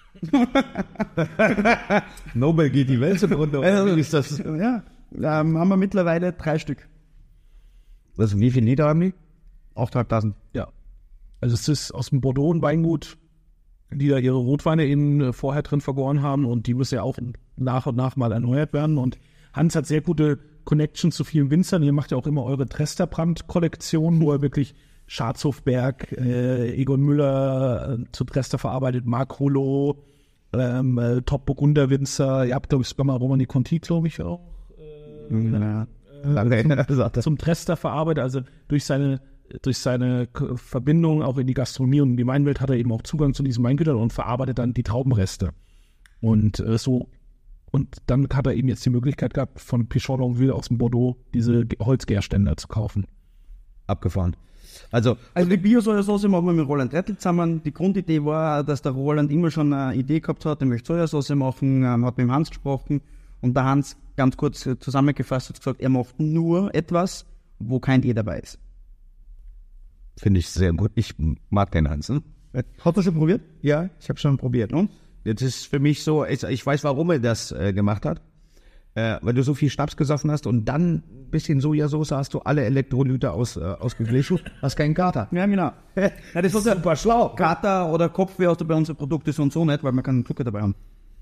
Nobel geht die Welt zugrunde. Wie ist das? Ja, ähm, haben wir mittlerweile drei Stück. Also wie viel Liter haben die? achttausendfünfhundert. Ja. Also es ist aus dem Bordeaux ein Weingut, die da ihre Rotweine eben vorher drin vergoren haben, und die müssen ja auch nach und nach mal erneuert werden. Und Hans hat sehr gute Connection zu vielen Winzern. Ihr macht ja auch immer eure Tresterbrand-Kollektion, wo er wirklich Schatzhofberg, äh, Egon Müller äh, zu Trester verarbeitet, Marc Rollo, ähm, äh, Top-Burgunder-Winzer. Ihr habt, glaube ich, sogar mal Romani Conti, glaube ich, auch äh, ja, äh, zum, zum Trester verarbeitet. Also durch seine, durch seine K- Verbindung auch in die Gastronomie und in die Weinwelt hat er eben auch Zugang zu diesen Weingütern und verarbeitet dann die Traubenreste. Und äh, so Und dann hat er eben jetzt die Möglichkeit gehabt, von Peugeot Longueville aus dem Bordeaux diese Holzgärständer zu kaufen. Abgefahren. Also, also die Bio-Sojasauce machen wir mit Roland Rettel zusammen. Die Grundidee war, dass der Roland immer schon eine Idee gehabt hat, er möchte Sojasauce machen, ähm, hat mit dem Hans gesprochen, und der Hans, ganz kurz zusammengefasst, hat gesagt, er macht nur etwas, wo kein E dabei ist. Finde ich sehr gut. Ich mag den Hans. Hm? Hast du schon probiert? Ja, ich habe schon probiert. Und? Das ist für mich so, ich, ich weiß, warum er das äh, gemacht hat. Äh, weil du so viel Schnaps gesoffen hast und dann ein bisschen Sojasauce hast du alle Elektrolyte aus, äh, ausgeglichen, hast keinen Kater. Ja, genau. Ja, das ist super schlau. Kater oder Kopfweh hast du bei unseren Produkten so und so nicht, weil wir keinen Zucker dabei haben.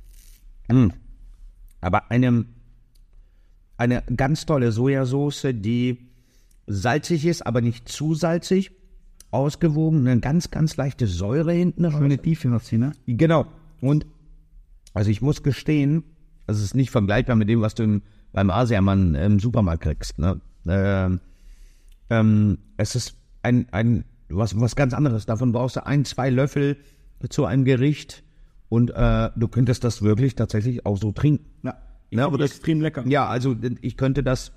Mm. Aber eine, eine ganz tolle Sojasauce, die salzig ist, aber nicht zu salzig, ausgewogen, eine ganz, ganz leichte Säure hinten raus. Schöne Tiefe hat sie, ne? Genau. Und also ich muss gestehen, das ist nicht vergleichbar mit dem, was du im, beim Asiamann im Supermarkt kriegst. Ne? Ähm, ähm, es ist ein, ein was, was ganz anderes. Davon brauchst du ein, zwei Löffel zu einem Gericht und äh, du könntest das wirklich tatsächlich auch so trinken. Ja. Ne? Aber das, extrem lecker. ja, also ich könnte das,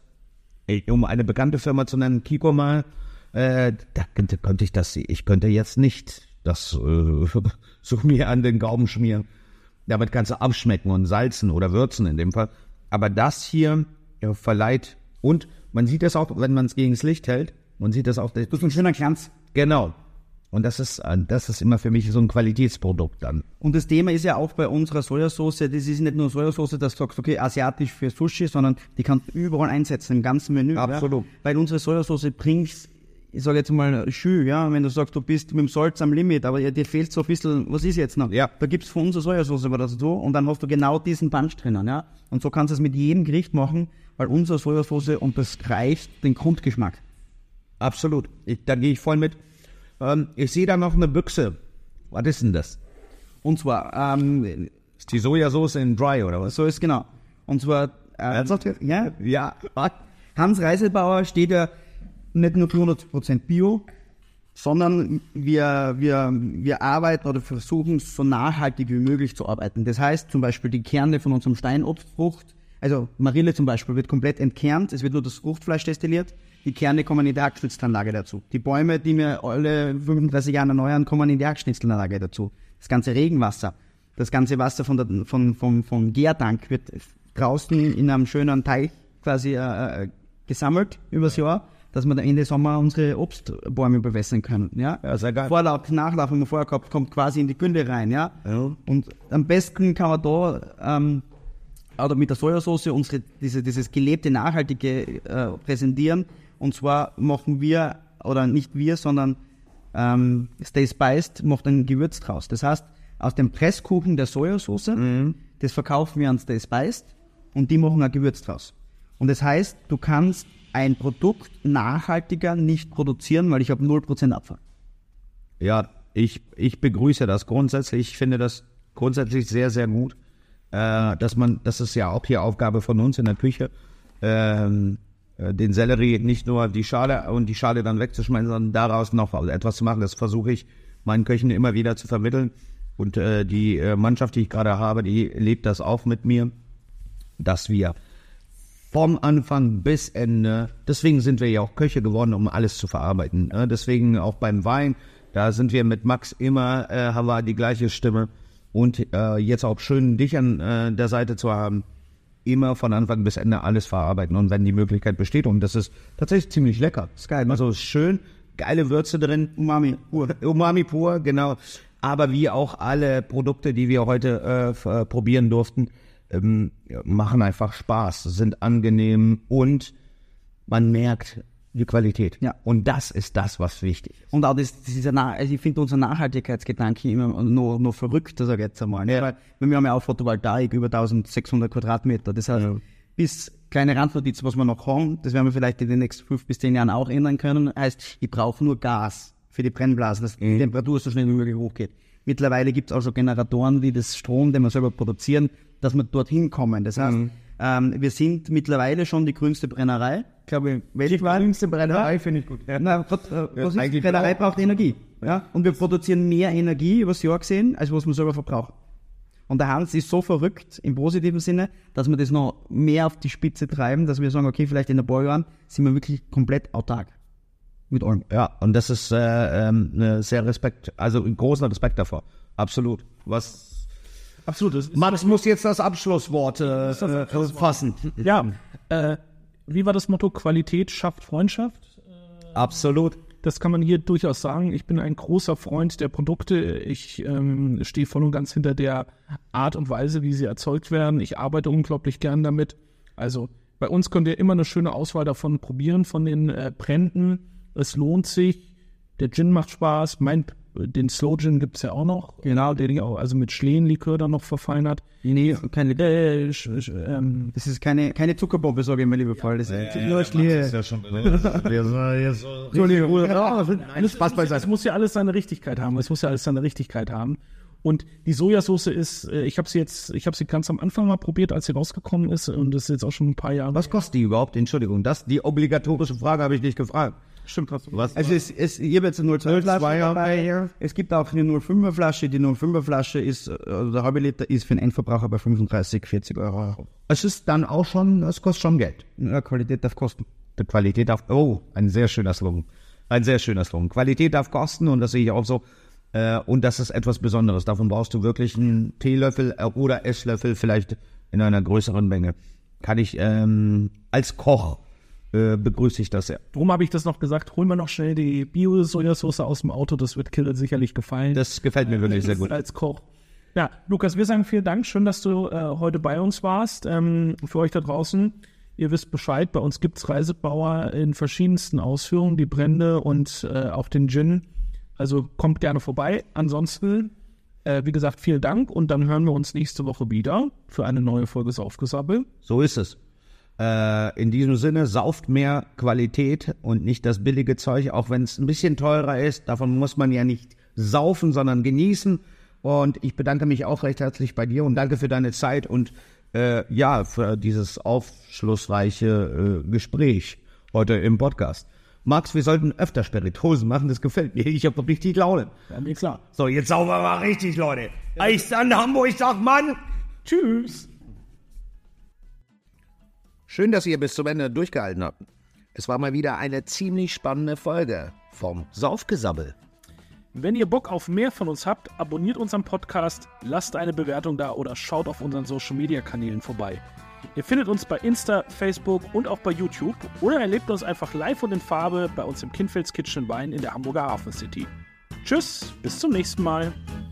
um eine bekannte Firma zu nennen, Kiko mal, äh, da könnte, könnte ich das, ich könnte jetzt nicht das äh, so mir an den Gaumen schmieren. Damit kannst du abschmecken und salzen oder würzen in dem Fall. Aber das hier ja, verleiht, und man sieht das auch, wenn man es gegen das Licht hält, man sieht das auch. Das ist ein schöner Glanz. Genau. Und das ist, das ist immer für mich so ein Qualitätsprodukt dann. Und das Thema ist ja auch bei unserer Sojasauce, das ist nicht nur Sojasauce, dass du sagst, okay, asiatisch für Sushi, sondern die kannst du überall einsetzen, im ganzen Menü. Absolut. Ja? Weil unsere Sojasauce bringt, ich sage jetzt mal, schön, ja, wenn du sagst, du bist mit dem Salz am Limit, aber ja, dir fehlt so ein bisschen, was ist jetzt noch? Ja. Da gibt's von unserer Sojasauce was dazu und dann hast du genau diesen Punch drinnen, ja. Und so kannst du es mit jedem Gericht machen, weil unsere Sojasauce, und das reicht den Grundgeschmack. Absolut. Ich, da gehe ich voll mit. Ähm, ich sehe da noch eine Büchse. Was ist denn das? Und zwar, ähm, Ist die Sojasauce in Dry oder was? so ist genau. Und zwar, äh, Ernsthaft jetzt? ja, Ja. Hans Reiselbauer steht ja nicht nur für hundert Prozent Bio, sondern wir, wir, wir arbeiten oder versuchen so nachhaltig wie möglich zu arbeiten. Das heißt zum Beispiel die Kerne von unserem Steinobstfrucht, also Marille zum Beispiel, wird komplett entkernt, es wird nur das Fruchtfleisch destilliert, die Kerne kommen in die Hackschnitzelanlage dazu. Die Bäume, die wir alle fünfunddreißig Jahre erneuern, kommen in die Hackschnitzelanlage dazu. Das ganze Regenwasser, das ganze Wasser von der, von, von, vom Gärtank wird draußen in einem schönen Teich quasi äh, gesammelt übers Jahr, dass wir dann Ende Sommer unsere Obstbäume bewässern können. Ja? Ja, sehr geil. Vorlauf, Nachlauf, wenn wir vorher gehabt, kommt quasi in die Günde rein. Ja? Ja. Und am besten kann man da ähm, oder mit der Sojasauce unsere, diese, dieses gelebte Nachhaltige äh, präsentieren. Und zwar machen wir, oder nicht wir, sondern ähm, Stay Spiced macht ein Gewürz draus. Das heißt, aus dem Presskuchen der Sojasauce, Mhm. das verkaufen wir an Stay Spiced und die machen ein Gewürz draus. Und das heißt, du kannst ein Produkt nachhaltiger nicht produzieren, weil ich habe null Prozent Abfall. Ja, ich, ich begrüße das grundsätzlich. Ich finde das grundsätzlich sehr, sehr gut, äh, dass man, das ist ja auch hier Aufgabe von uns in der Küche, ähm, äh, den Sellerie nicht nur die Schale und die Schale dann wegzuschmeißen, sondern daraus noch etwas zu machen. Das versuche ich meinen Köchen immer wieder zu vermitteln. Und äh, die äh, Mannschaft, die ich gerade habe, die lebt das auch mit mir, dass wir vom Anfang bis Ende, deswegen sind wir ja auch Köche geworden, um alles zu verarbeiten. Ne? Deswegen auch beim Wein, da sind wir mit Max immer, äh, haben wir die gleiche Stimme. Und äh, jetzt auch schön dich an äh, der Seite zu haben, immer von Anfang bis Ende alles verarbeiten. Und wenn die Möglichkeit besteht, und das ist tatsächlich ziemlich lecker. Ist geil, ne? Also ist schön, geile Würze drin. Umami pur. Umami pur, genau. Aber wie auch alle Produkte, die wir heute äh, f- äh, probieren durften, ähm, machen einfach Spaß, sind angenehm und man merkt die Qualität. Ja. Und das ist das, was wichtig ist. Und auch das, das ist ja nah, also ich finde unser Nachhaltigkeitsgedanke immer noch, noch verrückter, sag ich jetzt einmal. Ne? Ja. Weil wir haben ja auch Photovoltaik über eintausendsechshundert Quadratmeter. Das heißt, Ja. bis kleine Randnotiz, was wir noch haben, das werden wir vielleicht in den nächsten fünf bis zehn Jahren auch ändern können, heißt, ich brauche nur Gas für die Brennblasen, dass die Temperatur so schnell wie möglich hochgeht. Mittlerweile gibt es auch schon Generatoren, die das Strom, den wir selber produzieren, dass wir dorthin kommen. Das heißt, Mhm. ähm, wir sind mittlerweile schon die grünste Brennerei, glaube ich, weltweit. Die grünste Brennerei finde ich gut. Ja. Na, was, äh, was ist? eigentlich Brennerei braucht- braucht Energie. Ja? Und wir produzieren mehr Energie übers Jahr gesehen, als was wir selber verbrauchen. Und der Hans ist so verrückt, im positiven Sinne, dass wir das noch mehr auf die Spitze treiben, dass wir sagen, okay, vielleicht in ein paar Jahren sind wir wirklich komplett autark. Mit allem. Ja, und das ist äh, ähm, eine sehr Respekt, also einen großen Respekt davor. Absolut. Was Absolut. Das ist, Max muss jetzt das Abschlusswort äh, äh, fassen. ja, äh, wie war das Motto? Qualität schafft Freundschaft? Absolut. das kann man hier durchaus sagen. Ich bin ein großer Freund der Produkte. Ich ähm, stehe voll und ganz hinter der Art und Weise, wie sie erzeugt werden. Ich arbeite unglaublich gern damit. Also bei uns könnt ihr immer eine schöne Auswahl davon probieren, von den äh, Bränden. Es lohnt sich. Der Gin macht Spaß. Mein, den Slow Gin gibt es ja auch noch. Genau. Den ich auch, also mit Schlehenlikör dann noch verfeinert. Nee, keine, Äh, sch, sch, ähm, das ist keine, keine Zuckerbombe, sage ich mir liebevoll. Das ist nur Schlehe. ist ja schon wir sind jetzt so Entschuldigung, ja, Nein, es, Spaß es, beiseite. es muss ja alles seine Richtigkeit haben. Es muss ja alles seine Richtigkeit haben. Und die Sojasauce ist, äh, ich habe sie jetzt, ich habe sie ganz am Anfang mal probiert, als sie rausgekommen ist, und das ist jetzt auch schon ein paar Jahre. Was kostet die überhaupt? Entschuldigung, das die obligatorische Frage habe ich nicht gefragt. Stimmt, hast du Was? Also es, es, ich habe jetzt eine null zwei Flasche zwei dabei. Es gibt auch eine null fünfer Flasche. Die null fünfer Flasche ist, also der halbe Liter ist für den Endverbraucher bei fünfunddreißig, vierzig Euro. Es ist dann auch schon, es kostet schon Geld. Ja, Qualität darf kosten. Die Qualität darf, oh, ein sehr schöner Slogan. Ein sehr schöner Slogan. Qualität darf kosten, und das sehe ich auch so. Äh, und das ist etwas Besonderes. Davon brauchst du wirklich einen Teelöffel äh, oder Esslöffel, vielleicht in einer größeren Menge. Kann ich ähm, als Koch äh, begrüße ich das sehr. Drum habe ich das noch gesagt, holen wir noch schnell die Bio-Sojasauce aus dem Auto, das wird Kirill sicherlich gefallen. Das gefällt mir wirklich sehr gut. Als Koch. Ja, Lukas, wir sagen vielen Dank, schön, dass du äh, heute bei uns warst. Ähm, für euch da draußen, ihr wisst Bescheid, bei uns gibt's Reisebauer in verschiedensten Ausführungen, die Brände und äh, auch den Gin. Also kommt gerne vorbei. Ansonsten, äh, wie gesagt, vielen Dank, und dann hören wir uns nächste Woche wieder für eine neue Folge Saufgesabbel. So ist es. Äh, in diesem Sinne, sauft mehr Qualität und nicht das billige Zeug, auch wenn es ein bisschen teurer ist. Davon muss man ja nicht saufen, sondern genießen. Und ich bedanke mich auch recht herzlich bei dir und danke für deine Zeit und äh, ja, für dieses aufschlussreiche äh, Gespräch heute im Podcast. Max, wir sollten öfter Spirituosen machen, das gefällt mir. Ich habe doch richtig Laune. Ja, mir klar. So, jetzt saufen wir mal richtig, Leute. Ich an Hamburg, sag Mann. Tschüss. Schön, dass ihr bis zum Ende durchgehalten habt. Es war mal wieder eine ziemlich spannende Folge vom Saufgesabbel. Wenn ihr Bock auf mehr von uns habt, abonniert unseren Podcast, lasst eine Bewertung da oder schaut auf unseren Social-Media-Kanälen vorbei. Ihr findet uns bei Insta, Facebook und auch bei YouTube oder erlebt uns einfach live und in Farbe bei uns im Kinfelds Kitchen Wein in der Hamburger Hafen City. Tschüss, bis zum nächsten Mal.